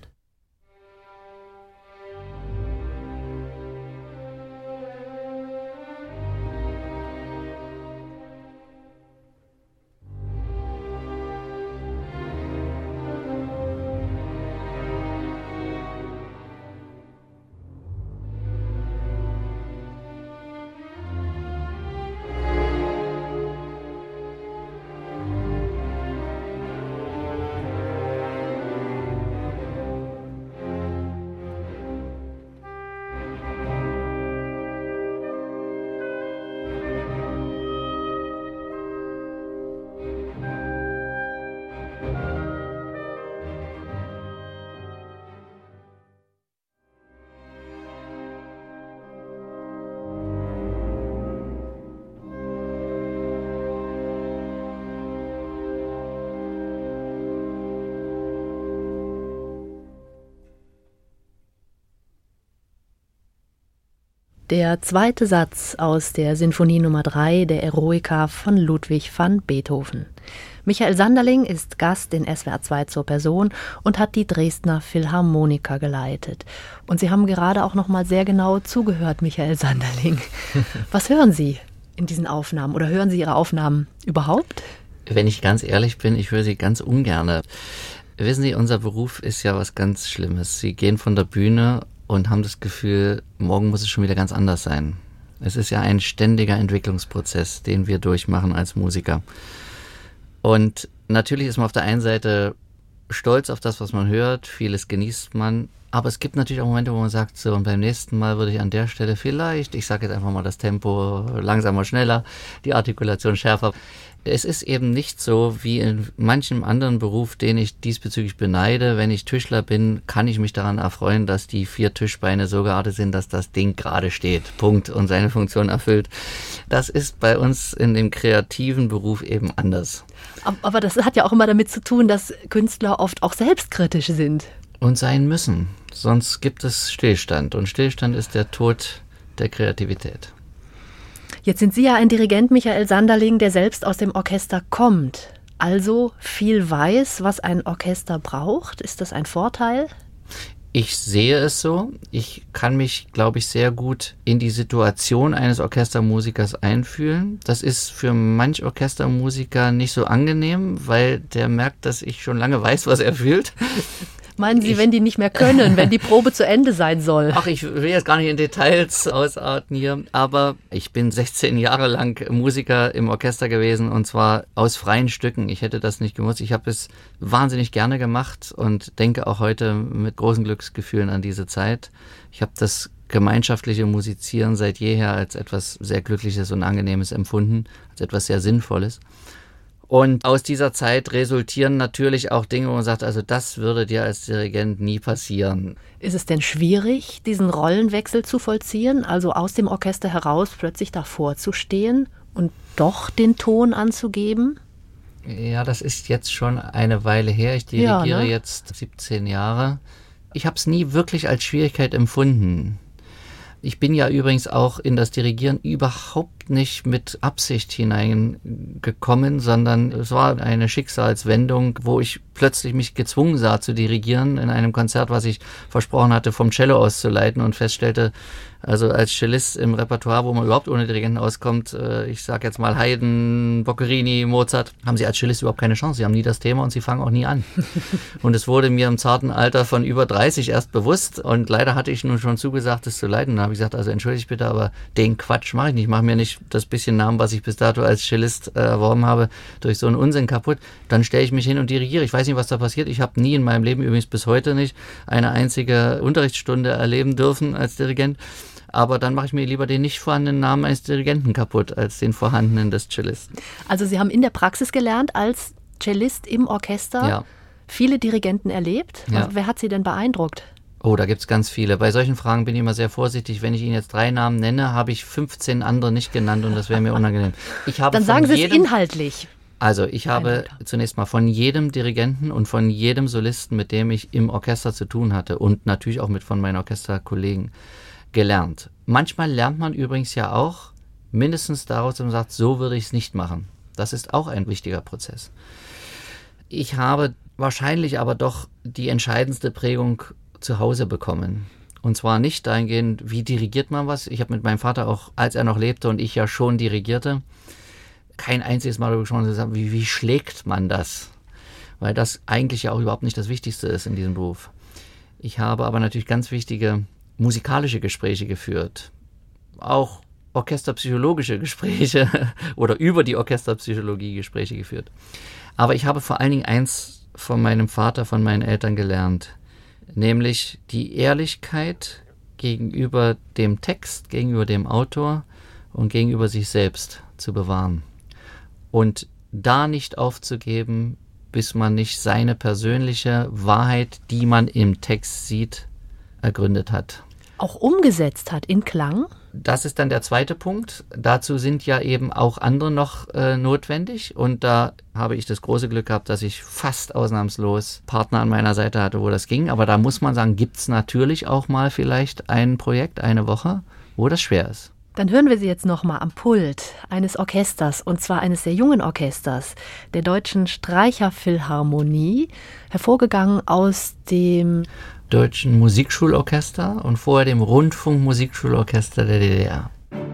Der 2. Satz aus der Sinfonie Nummer 3 der Eroica von Ludwig van Beethoven. Michael Sanderling ist Gast in SWR 2 zur Person und hat die Dresdner Philharmoniker geleitet. Und Sie haben gerade auch noch mal sehr genau zugehört, Michael Sanderling. Was hören Sie in diesen Aufnahmen oder hören Sie Ihre Aufnahmen überhaupt? Wenn ich ganz ehrlich bin, ich höre sie ganz ungern. Wissen Sie, unser Beruf ist ja was ganz Schlimmes. Sie gehen von der Bühne und haben das Gefühl, morgen muss es schon wieder ganz anders sein. Es ist ja ein ständiger Entwicklungsprozess, den wir durchmachen als Musiker. Und natürlich ist man auf der einen Seite stolz auf das, was man hört, vieles genießt man, aber es gibt natürlich auch Momente, wo man sagt, so, und beim nächsten Mal würde ich an der Stelle vielleicht, ich sage jetzt einfach mal das Tempo langsamer, schneller, die Artikulation schärfer. Es ist eben nicht so wie in manchem anderen Beruf, den ich diesbezüglich beneide. Wenn ich Tischler bin, kann ich mich daran erfreuen, dass die 4 Tischbeine so gerade sind, dass das Ding gerade steht. Punkt. Und seine Funktion erfüllt. Das ist bei uns in dem kreativen Beruf eben anders. Aber das hat ja auch immer damit zu tun, dass Künstler oft auch selbstkritisch sind. Und sein müssen. Sonst gibt es Stillstand. Und Stillstand ist der Tod der Kreativität. Jetzt sind Sie ja ein Dirigent, Michael Sanderling, der selbst aus dem Orchester kommt. Also viel weiß, was ein Orchester braucht. Ist das ein Vorteil? Ich sehe es so. Ich kann mich, glaube ich, sehr gut in die Situation eines Orchestermusikers einfühlen. Das ist für manch Orchestermusiker nicht so angenehm, weil der merkt, dass ich schon lange weiß, was er fühlt. Meinen Sie, wenn die nicht mehr können, wenn die Probe zu Ende sein soll? Ach, ich will jetzt gar nicht in Details ausarten hier, aber ich bin 16 Jahre lang Musiker im Orchester gewesen und zwar aus freien Stücken. Ich hätte das nicht gewusst. Ich habe es wahnsinnig gerne gemacht und denke auch heute mit großen Glücksgefühlen an diese Zeit. Ich habe das gemeinschaftliche Musizieren seit jeher als etwas sehr Glückliches und Angenehmes empfunden, als etwas sehr Sinnvolles. Und aus dieser Zeit resultieren natürlich auch Dinge, wo man sagt, also das würde dir als Dirigent nie passieren. Ist es denn schwierig, diesen Rollenwechsel zu vollziehen, also aus dem Orchester heraus plötzlich davor zu stehen und doch den Ton anzugeben? Ja, das ist jetzt schon eine Weile her. Ich dirigiere jetzt 17 Jahre. Ich habe es nie wirklich als Schwierigkeit empfunden. Ich bin ja übrigens auch in das Dirigieren überhaupt nicht mit Absicht hineingekommen, sondern es war eine Schicksalswendung, wo ich plötzlich mich gezwungen sah zu dirigieren in einem Konzert, was ich versprochen hatte, vom Cello aus zu leiten und feststellte, also als Cellist im Repertoire, wo man überhaupt ohne Dirigenten auskommt, ich sage jetzt mal Haydn, Boccherini, Mozart, haben sie als Cellist überhaupt keine Chance. Sie haben nie das Thema und sie fangen auch nie an. Und es wurde mir im zarten Alter von über 30 erst bewusst und leider hatte ich nun schon zugesagt, das zu leiten. Da habe ich gesagt, also entschuldigt bitte, aber den Quatsch mache ich nicht. Ich mache mir nicht das bisschen Namen, was ich bis dato als Cellist erworben habe, durch so einen Unsinn kaputt. Dann stelle ich mich hin und dirigiere. Ich weiß nicht, was da passiert. Ich habe nie in meinem Leben, übrigens bis heute nicht, eine einzige Unterrichtsstunde erleben dürfen als Dirigent. Aber dann mache ich mir lieber den nicht vorhandenen Namen eines Dirigenten kaputt, als den vorhandenen des Cellisten. Also Sie haben in der Praxis gelernt, als Cellist im Orchester, viele Dirigenten erlebt. Ja. Wer hat Sie denn beeindruckt? Oh, da gibt's ganz viele. Bei solchen Fragen bin ich immer sehr vorsichtig. Wenn ich Ihnen jetzt 3 Namen nenne, habe ich 15 andere nicht genannt und das wäre mir unangenehm. Dann sagen Sie es inhaltlich. Also ich habe zunächst mal von jedem Dirigenten und von jedem Solisten, mit dem ich im Orchester zu tun hatte und natürlich auch von meinen Orchesterkollegen gelernt. Manchmal lernt man übrigens ja auch mindestens daraus, dass man sagt, so würde ich es nicht machen. Das ist auch ein wichtiger Prozess. Ich habe wahrscheinlich aber doch die entscheidendste Prägung zu Hause bekommen. Und zwar nicht dahingehend, wie dirigiert man was. Ich habe mit meinem Vater auch, als er noch lebte und ich ja schon dirigierte, kein einziges Mal darüber gesprochen, wie schlägt man das? Weil das eigentlich ja auch überhaupt nicht das Wichtigste ist in diesem Beruf. Ich habe aber natürlich ganz wichtige musikalische Gespräche geführt, auch orchesterpsychologische Gespräche oder über die Orchesterpsychologie Gespräche geführt. Aber ich habe vor allen Dingen eins von meinem Vater, von meinen Eltern gelernt, nämlich die Ehrlichkeit gegenüber dem Text, gegenüber dem Autor und gegenüber sich selbst zu bewahren. Und da nicht aufzugeben, bis man nicht seine persönliche Wahrheit, die man im Text sieht, ergründet hat. Auch umgesetzt hat in Klang? Das ist dann der zweite Punkt. Dazu sind ja eben auch andere noch notwendig. Und da habe ich das große Glück gehabt, dass ich fast ausnahmslos Partner an meiner Seite hatte, wo das ging. Aber da muss man sagen, gibt es natürlich auch mal vielleicht ein Projekt, eine Woche, wo das schwer ist. Dann hören wir Sie jetzt nochmal am Pult eines Orchesters, und zwar eines sehr jungen Orchesters, der Deutschen Streicherphilharmonie, hervorgegangen aus dem Deutschen Musikschulorchester und vorher dem Rundfunkmusikschulorchester der DDR.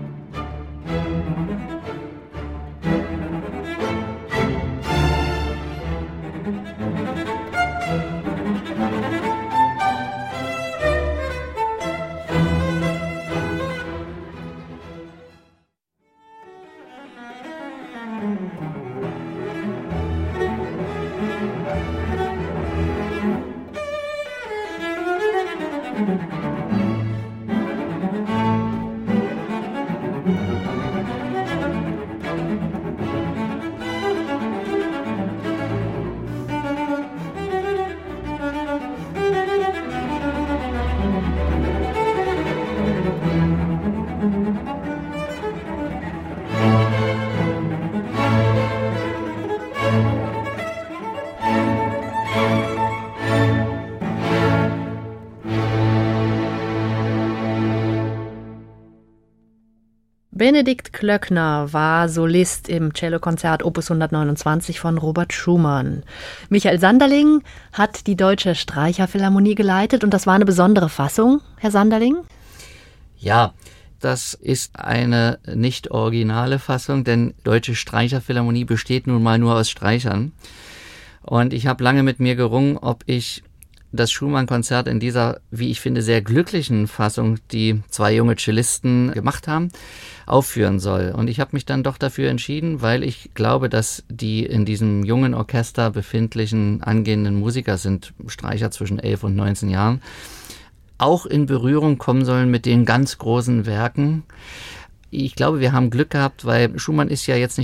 Benedikt Klöckner war Solist im Cellokonzert Opus 129 von Robert Schumann. Michael Sanderling hat die Deutsche Streicherphilharmonie geleitet und das war eine besondere Fassung, Herr Sanderling? Ja, das ist eine nicht originale Fassung, denn Deutsche Streicherphilharmonie besteht nun mal nur aus Streichern. Und ich habe lange mit mir gerungen, ob ich das Schumann-Konzert in dieser, wie ich finde, sehr glücklichen Fassung, die 2 junge Cellisten gemacht haben, aufführen soll. Und ich habe mich dann doch dafür entschieden, weil ich glaube, dass die in diesem jungen Orchester befindlichen angehenden Musiker, sind Streicher zwischen 11 und 19 Jahren, auch in Berührung kommen sollen mit den ganz großen Werken. Ich glaube, wir haben Glück gehabt, weil Schumann ist ja jetzt nicht der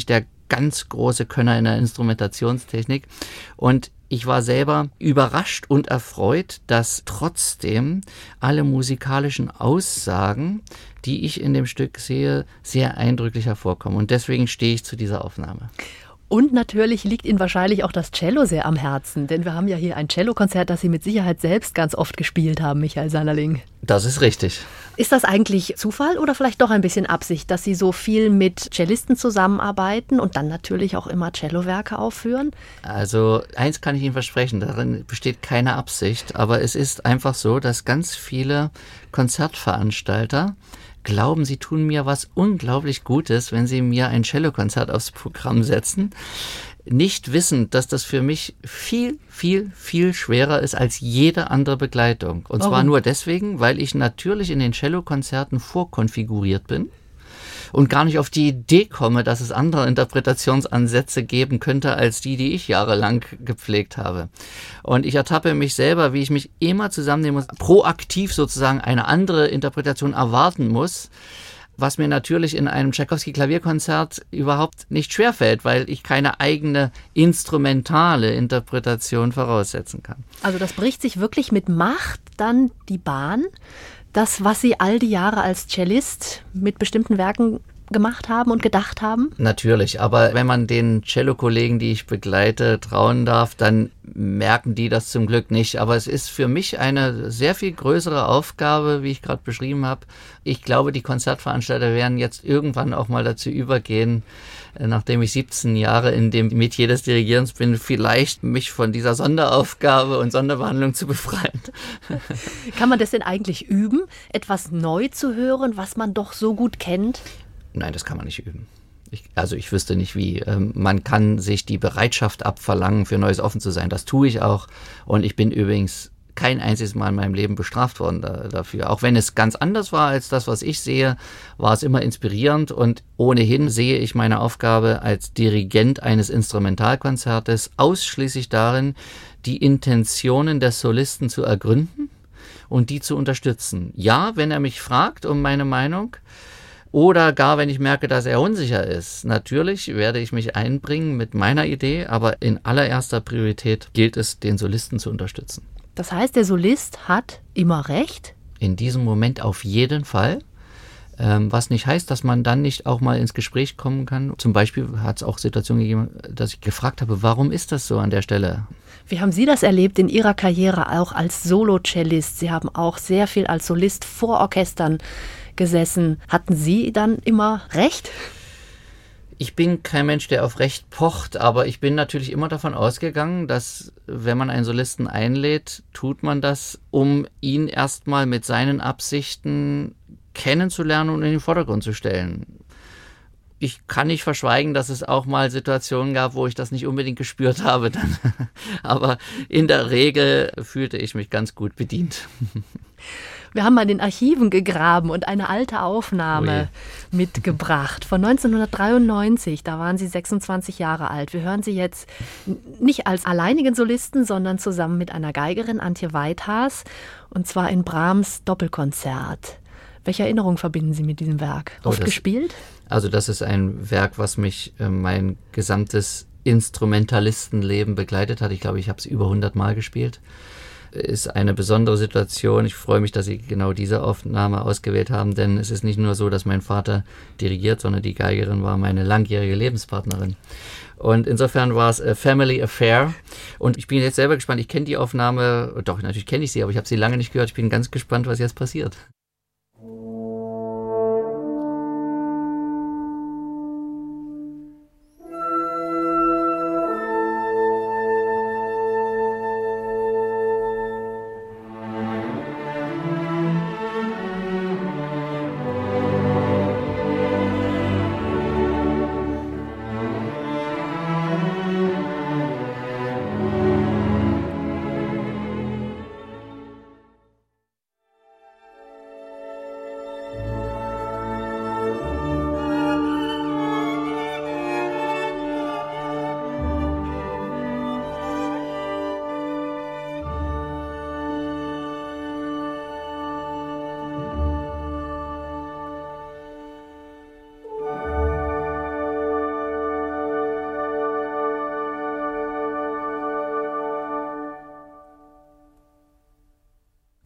ganz große Könner in der Instrumentationstechnik. Und ich war selber überrascht und erfreut, dass trotzdem alle musikalischen Aussagen, die ich in dem Stück sehe, sehr eindrücklich hervorkommen. Und deswegen stehe ich zu dieser Aufnahme. Und natürlich liegt Ihnen wahrscheinlich auch das Cello sehr am Herzen, denn wir haben ja hier ein Cellokonzert, das Sie mit Sicherheit selbst ganz oft gespielt haben, Michael Sanderling. Das ist richtig. Ist das eigentlich Zufall oder vielleicht doch ein bisschen Absicht, dass Sie so viel mit Cellisten zusammenarbeiten und dann natürlich auch immer Cellowerke aufführen? Also eins kann ich Ihnen versprechen, darin besteht keine Absicht, aber es ist einfach so, dass ganz viele Konzertveranstalter glauben, sie tun mir was unglaublich Gutes, wenn sie mir ein Cellokonzert aufs Programm setzen, nicht wissend, dass das für mich viel, viel, viel schwerer ist als jede andere Begleitung. Und zwar nur deswegen, weil ich natürlich in den Cellokonzerten vorkonfiguriert bin und gar nicht auf die Idee komme, dass es andere Interpretationsansätze geben könnte, als die ich jahrelang gepflegt habe. Und ich ertappe mich selber, wie ich mich immer zusammennehmen muss, proaktiv sozusagen eine andere Interpretation erwarten muss, was mir natürlich in einem Tschaikowski-Klavierkonzert überhaupt nicht schwerfällt, weil ich keine eigene instrumentale Interpretation voraussetzen kann. Also das bricht sich wirklich mit Macht dann die Bahn. Das, was Sie all die Jahre als Cellist mit bestimmten Werken gemacht haben und gedacht haben? Natürlich, aber wenn man den Cello-Kollegen, die ich begleite, trauen darf, dann merken die das zum Glück nicht. Aber es ist für mich eine sehr viel größere Aufgabe, wie ich gerade beschrieben habe. Ich glaube, die Konzertveranstalter werden jetzt irgendwann auch mal dazu übergehen, nachdem ich 17 Jahre in dem Metier des Dirigierens bin, vielleicht mich von dieser Sonderaufgabe und Sonderbehandlung zu befreien. Kann man das denn eigentlich üben, etwas neu zu hören, was man doch so gut kennt? Nein, das kann man nicht üben. Ich wüsste nicht wie. Man kann sich die Bereitschaft abverlangen, für Neues offen zu sein. Das tue ich auch. Und ich bin übrigens kein einziges Mal in meinem Leben bestraft worden dafür. Auch wenn es ganz anders war als das, was ich sehe, war es immer inspirierend. Und ohnehin sehe ich meine Aufgabe als Dirigent eines Instrumentalkonzertes ausschließlich darin, die Intentionen des Solisten zu ergründen und die zu unterstützen. Ja, wenn er mich fragt um meine Meinung, oder gar, wenn ich merke, dass er unsicher ist. Natürlich werde ich mich einbringen mit meiner Idee, aber in allererster Priorität gilt es, den Solisten zu unterstützen. Das heißt, der Solist hat immer recht? In diesem Moment auf jeden Fall. Was nicht heißt, dass man dann nicht auch mal ins Gespräch kommen kann. Zum Beispiel hat es auch Situationen gegeben, dass ich gefragt habe, warum ist das so an der Stelle? Wie haben Sie das erlebt in Ihrer Karriere auch als Solo-Cellist? Sie haben auch sehr viel als Solist vor Orchestern gesessen. Hatten Sie dann immer recht? Ich bin kein Mensch, der auf Recht pocht, aber ich bin natürlich immer davon ausgegangen, dass wenn man einen Solisten einlädt, tut man das, um ihn erstmal mit seinen Absichten kennenzulernen und in den Vordergrund zu stellen. Ich kann nicht verschweigen, dass es auch mal Situationen gab, wo ich das nicht unbedingt gespürt habe dann. Aber in der Regel fühlte ich mich ganz gut bedient. Wir haben mal in den Archiven gegraben und eine alte Aufnahme mitgebracht von 1993. Da waren Sie 26 Jahre alt. Wir hören Sie jetzt nicht als alleinigen Solisten, sondern zusammen mit einer Geigerin, Antje Weithaas, und zwar in Brahms Doppelkonzert. Welche Erinnerungen verbinden Sie mit diesem Werk? Oft gespielt? Also das ist ein Werk, was mich mein gesamtes Instrumentalistenleben begleitet hat. Ich glaube, ich habe es über 100 Mal gespielt. Ist eine besondere Situation. Ich freue mich, dass Sie genau diese Aufnahme ausgewählt haben, denn es ist nicht nur so, dass mein Vater dirigiert, sondern die Geigerin war meine langjährige Lebenspartnerin. Und insofern war es a family affair. Und ich bin jetzt selber gespannt. Ich kenne die Aufnahme, doch, natürlich kenne ich sie, aber ich habe sie lange nicht gehört. Ich bin ganz gespannt, was jetzt passiert.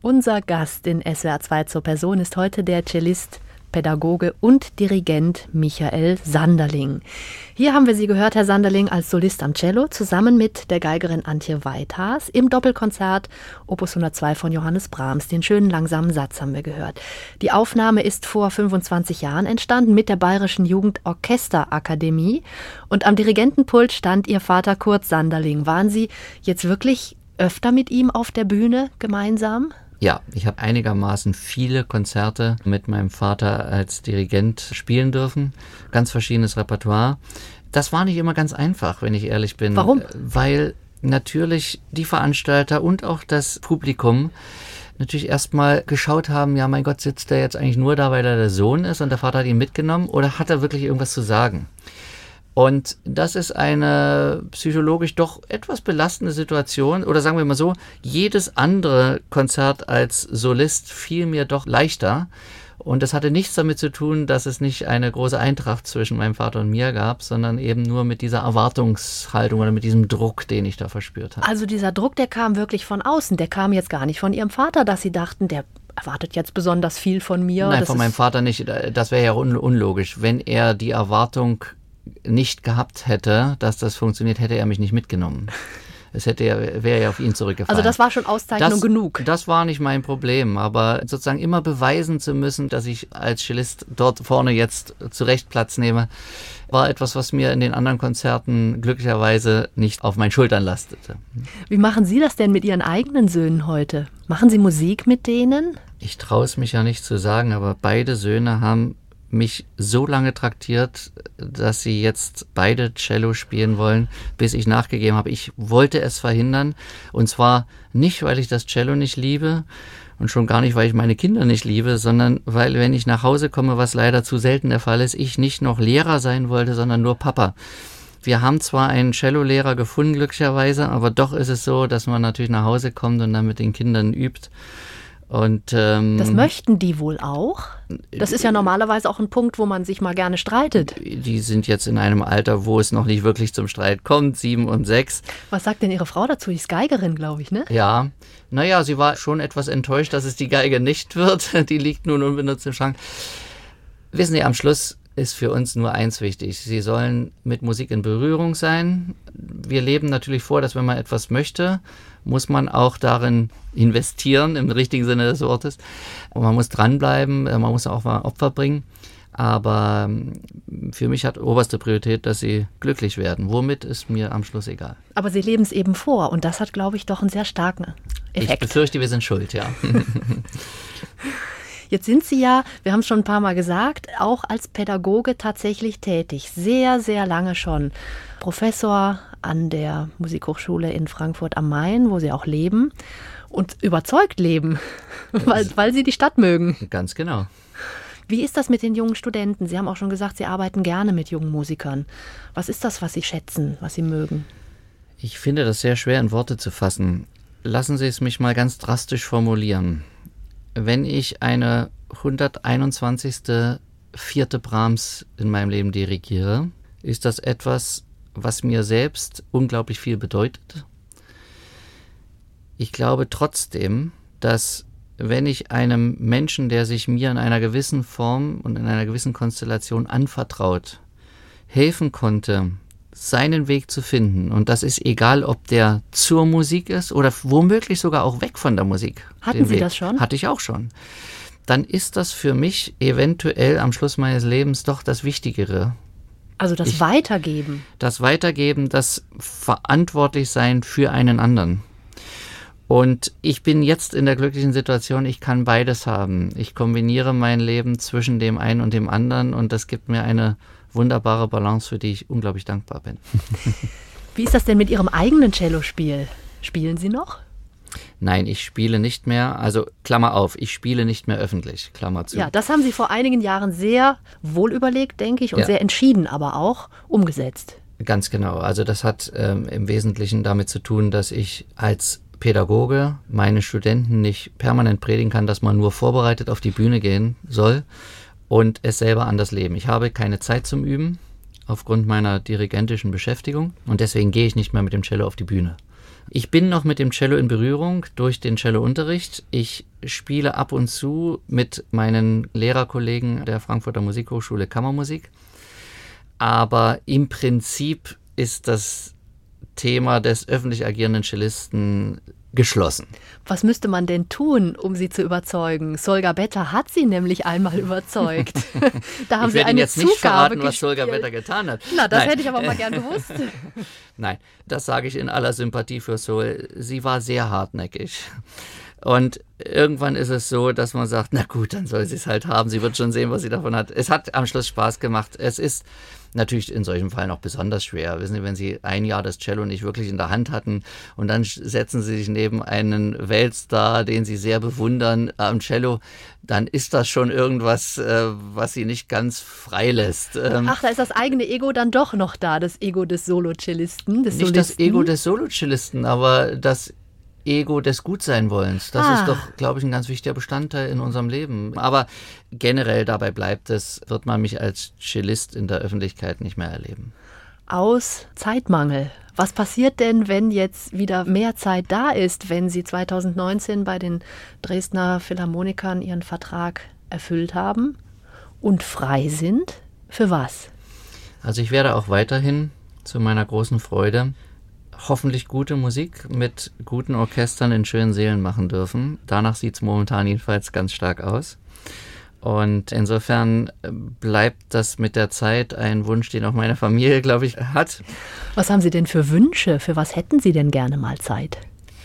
Unser Gast in SWR 2 zur Person ist heute der Cellist, Pädagoge und Dirigent Michael Sanderling. Hier haben wir Sie gehört, Herr Sanderling, als Solist am Cello, zusammen mit der Geigerin Antje Weithaas im Doppelkonzert Opus 102 von Johannes Brahms. Den schönen langsamen Satz haben wir gehört. Die Aufnahme ist vor 25 Jahren entstanden mit der Bayerischen Jugendorchesterakademie und am Dirigentenpult stand Ihr Vater Kurt Sanderling. Waren Sie jetzt wirklich öfter mit ihm auf der Bühne gemeinsam? Ja, ich habe einigermaßen viele Konzerte mit meinem Vater als Dirigent spielen dürfen. Ganz verschiedenes Repertoire. Das war nicht immer ganz einfach, wenn ich ehrlich bin. Warum? Weil natürlich die Veranstalter und auch das Publikum natürlich erstmal geschaut haben, ja mein Gott, sitzt der jetzt eigentlich nur da, weil er der Sohn ist und der Vater hat ihn mitgenommen oder hat er wirklich irgendwas zu sagen? Und das ist eine psychologisch doch etwas belastende Situation. Oder sagen wir mal so, jedes andere Konzert als Solist fiel mir doch leichter. Und das hatte nichts damit zu tun, dass es nicht eine große Eintracht zwischen meinem Vater und mir gab, sondern eben nur mit dieser Erwartungshaltung oder mit diesem Druck, den ich da verspürt habe. Also dieser Druck, der kam wirklich von außen. Der kam jetzt gar nicht von Ihrem Vater, dass Sie dachten, der erwartet jetzt besonders viel von mir. Nein, von meinem Vater nicht. Das wäre ja unlogisch. Wenn er die Erwartung nicht gehabt hätte, dass das funktioniert, hätte er mich nicht mitgenommen. Wäre ja auf ihn zurückgefallen. Also das war schon Auszeichnung genug. Das war nicht mein Problem, aber sozusagen immer beweisen zu müssen, dass ich als Cellist dort vorne jetzt zurecht Platz nehme, war etwas, was mir in den anderen Konzerten glücklicherweise nicht auf meinen Schultern lastete. Wie machen Sie das denn mit Ihren eigenen Söhnen heute? Machen Sie Musik mit denen? Ich traue es mich ja nicht zu sagen, aber beide Söhne haben mich so lange traktiert, dass sie jetzt beide Cello spielen wollen, bis ich nachgegeben habe. Ich wollte es verhindern und zwar nicht, weil ich das Cello nicht liebe und schon gar nicht, weil ich meine Kinder nicht liebe, sondern weil, wenn ich nach Hause komme, was leider zu selten der Fall ist, ich nicht noch Lehrer sein wollte, sondern nur Papa. Wir haben zwar einen Cellolehrer gefunden, glücklicherweise, aber doch ist es so, dass man natürlich nach Hause kommt und dann mit den Kindern übt. Und, das möchten die wohl auch? Das ist ja normalerweise auch ein Punkt, wo man sich mal gerne streitet. Die sind jetzt in einem Alter, wo es noch nicht wirklich zum Streit kommt, 7 und 6. Was sagt denn Ihre Frau dazu? Die ist Geigerin, glaube ich, ne? Ja, naja, sie war schon etwas enttäuscht, dass es die Geige nicht wird. Die liegt nun unbenutzt im Schrank. Wissen Sie, am Schluss ist für uns nur eins wichtig. Sie sollen mit Musik in Berührung sein. Wir leben natürlich vor, dass wenn man etwas möchte, muss man auch darin investieren, im richtigen Sinne des Wortes. Und man muss dranbleiben, man muss auch mal Opfer bringen. Aber für mich hat oberste Priorität, dass sie glücklich werden. Womit ist mir am Schluss egal. Aber Sie leben es eben vor und das hat, glaube ich, doch einen sehr starken Effekt. Ich befürchte, wir sind schuld, ja. Jetzt sind Sie ja, wir haben es schon ein paar Mal gesagt, auch als Pädagoge tatsächlich tätig. Sehr, sehr lange schon. Professor an der Musikhochschule in Frankfurt am Main, wo Sie auch leben und überzeugt leben, weil Sie die Stadt mögen. Ganz genau. Wie ist das mit den jungen Studenten? Sie haben auch schon gesagt, Sie arbeiten gerne mit jungen Musikern. Was ist das, was Sie schätzen, was Sie mögen? Ich finde das sehr schwer in Worte zu fassen. Lassen Sie es mich mal ganz drastisch formulieren. Wenn ich eine 121. 4. Brahms in meinem Leben dirigiere, ist das etwas, was mir selbst unglaublich viel bedeutet. Ich glaube trotzdem, dass wenn ich einem Menschen, der sich mir in einer gewissen Form und in einer gewissen Konstellation anvertraut, helfen konnte, seinen Weg zu finden, und das ist egal, ob der zur Musik ist oder womöglich sogar auch weg von der Musik. Hatten Sie das schon? Hatte ich auch schon. Dann ist das für mich eventuell am Schluss meines Lebens doch das Wichtigere. Also das Weitergeben. Das Weitergeben, das Verantwortlichsein für einen anderen. Und ich bin jetzt in der glücklichen Situation, ich kann beides haben. Ich kombiniere mein Leben zwischen dem einen und dem anderen und das gibt mir eine wunderbare Balance, für die ich unglaublich dankbar bin. Wie ist das denn mit Ihrem eigenen Cellospiel? Spielen Sie noch? Nein, ich spiele nicht mehr, also Klammer auf, ich spiele nicht mehr öffentlich, Klammer zu. Ja, das haben Sie vor einigen Jahren sehr wohl überlegt, denke ich, und sehr entschieden aber auch umgesetzt. Ganz genau, also das hat im Wesentlichen damit zu tun, dass ich als Pädagoge meine Studenten nicht permanent predigen kann, dass man nur vorbereitet auf die Bühne gehen soll und es selber anders leben. Ich habe keine Zeit zum Üben aufgrund meiner dirigentischen Beschäftigung und deswegen gehe ich nicht mehr mit dem Cello auf die Bühne. Ich bin noch mit dem Cello in Berührung durch den Cellounterricht. Ich spiele ab und zu mit meinen Lehrerkollegen der Frankfurter Musikhochschule Kammermusik. Aber im Prinzip ist das Thema des öffentlich agierenden Cellisten geschlossen. Was müsste man denn tun, um Sie zu überzeugen? Solga Better hat Sie nämlich einmal überzeugt. Da haben Sie eine Zugabe jetzt nicht verraten, was gespielt. Solga Better getan hat. Na, das hätte ich aber mal gern gewusst. Nein, das sage ich in aller Sympathie für Sol. Sie war sehr hartnäckig. Und irgendwann ist es so, dass man sagt, na gut, dann soll sie es halt haben. Sie wird schon sehen, was sie davon hat. Es hat am Schluss Spaß gemacht. Es ist natürlich in solchen Fällen auch besonders schwer. Wissen Sie, wenn Sie ein Jahr das Cello nicht wirklich in der Hand hatten und dann setzen Sie sich neben einen Weltstar, den Sie sehr bewundern, am Cello, dann ist das schon irgendwas, was Sie nicht ganz frei lässt. Ach, da ist das eigene Ego dann doch noch da, das Ego des Solo-Cellisten. Nicht das Ego des Solo-Cellisten, aber das Ego des Gutseinwollens. Das ist doch, glaube ich, ein ganz wichtiger Bestandteil in unserem Leben. Aber generell dabei bleibt es, wird man mich als Cellist in der Öffentlichkeit nicht mehr erleben. Aus Zeitmangel. Was passiert denn, wenn jetzt wieder mehr Zeit da ist, wenn Sie 2019 bei den Dresdner Philharmonikern Ihren Vertrag erfüllt haben und frei sind? Für was? Also ich werde auch weiterhin zu meiner großen Freude hoffentlich gute Musik mit guten Orchestern in schönen Sälen machen dürfen. Danach sieht es momentan jedenfalls ganz stark aus. Und insofern bleibt das mit der Zeit ein Wunsch, den auch meine Familie, glaube ich, hat. Was haben Sie denn für Wünsche? Für was hätten Sie denn gerne mal Zeit?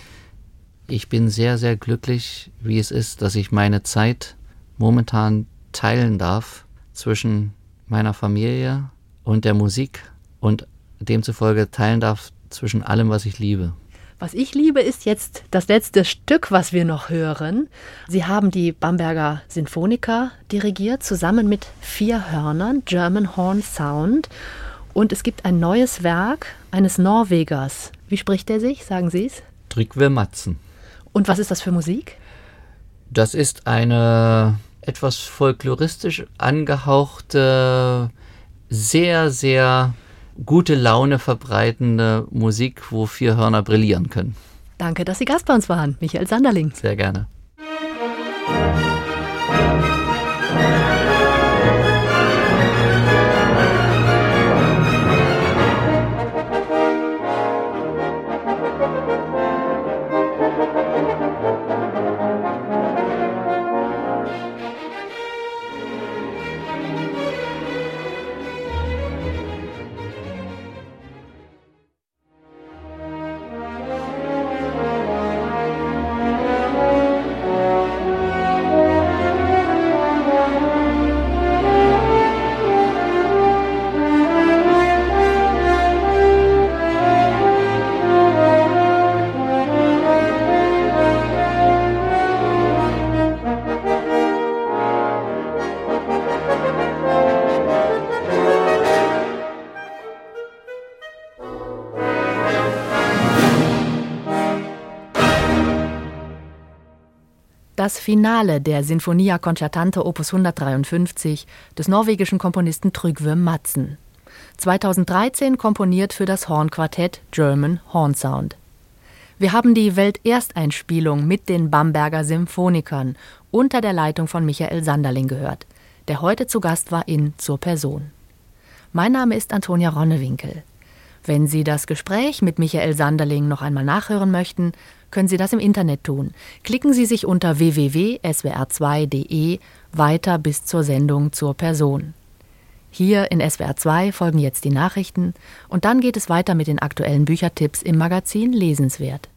Ich bin sehr, sehr glücklich, wie es ist, dass ich meine Zeit momentan teilen darf zwischen meiner Familie und der Musik und demzufolge teilen darf zwischen allem, was ich liebe. Was ich liebe, ist jetzt das letzte Stück, was wir noch hören. Sie haben die Bamberger Sinfoniker dirigiert, zusammen mit 4 Hörnern, German Horn Sound. Und es gibt ein neues Werk eines Norwegers. Wie spricht er sich? Sagen Sie es? Trygve Madsen. Und was ist das für Musik? Das ist eine etwas folkloristisch angehauchte, sehr, sehr gute Laune verbreitende Musik, wo 4 Hörner brillieren können. Danke, dass Sie Gast bei uns waren, Michael Sanderling. Sehr gerne. Das Finale der Sinfonia Concertante Opus 153 des norwegischen Komponisten Trygve Madsen. 2013 komponiert für das Hornquartett German Horn Sound. Wir haben die Weltersteinspielung mit den Bamberger Symphonikern unter der Leitung von Michael Sanderling gehört, der heute zu Gast war in Zur Person. Mein Name ist Antonia Ronnewinkel. Wenn Sie das Gespräch mit Michael Sanderling noch einmal nachhören möchten, können Sie das im Internet tun. Klicken Sie sich unter www.swr2.de weiter bis zur Sendung Zur Person. Hier in SWR2 folgen jetzt die Nachrichten und dann geht es weiter mit den aktuellen Büchertipps im Magazin Lesenswert.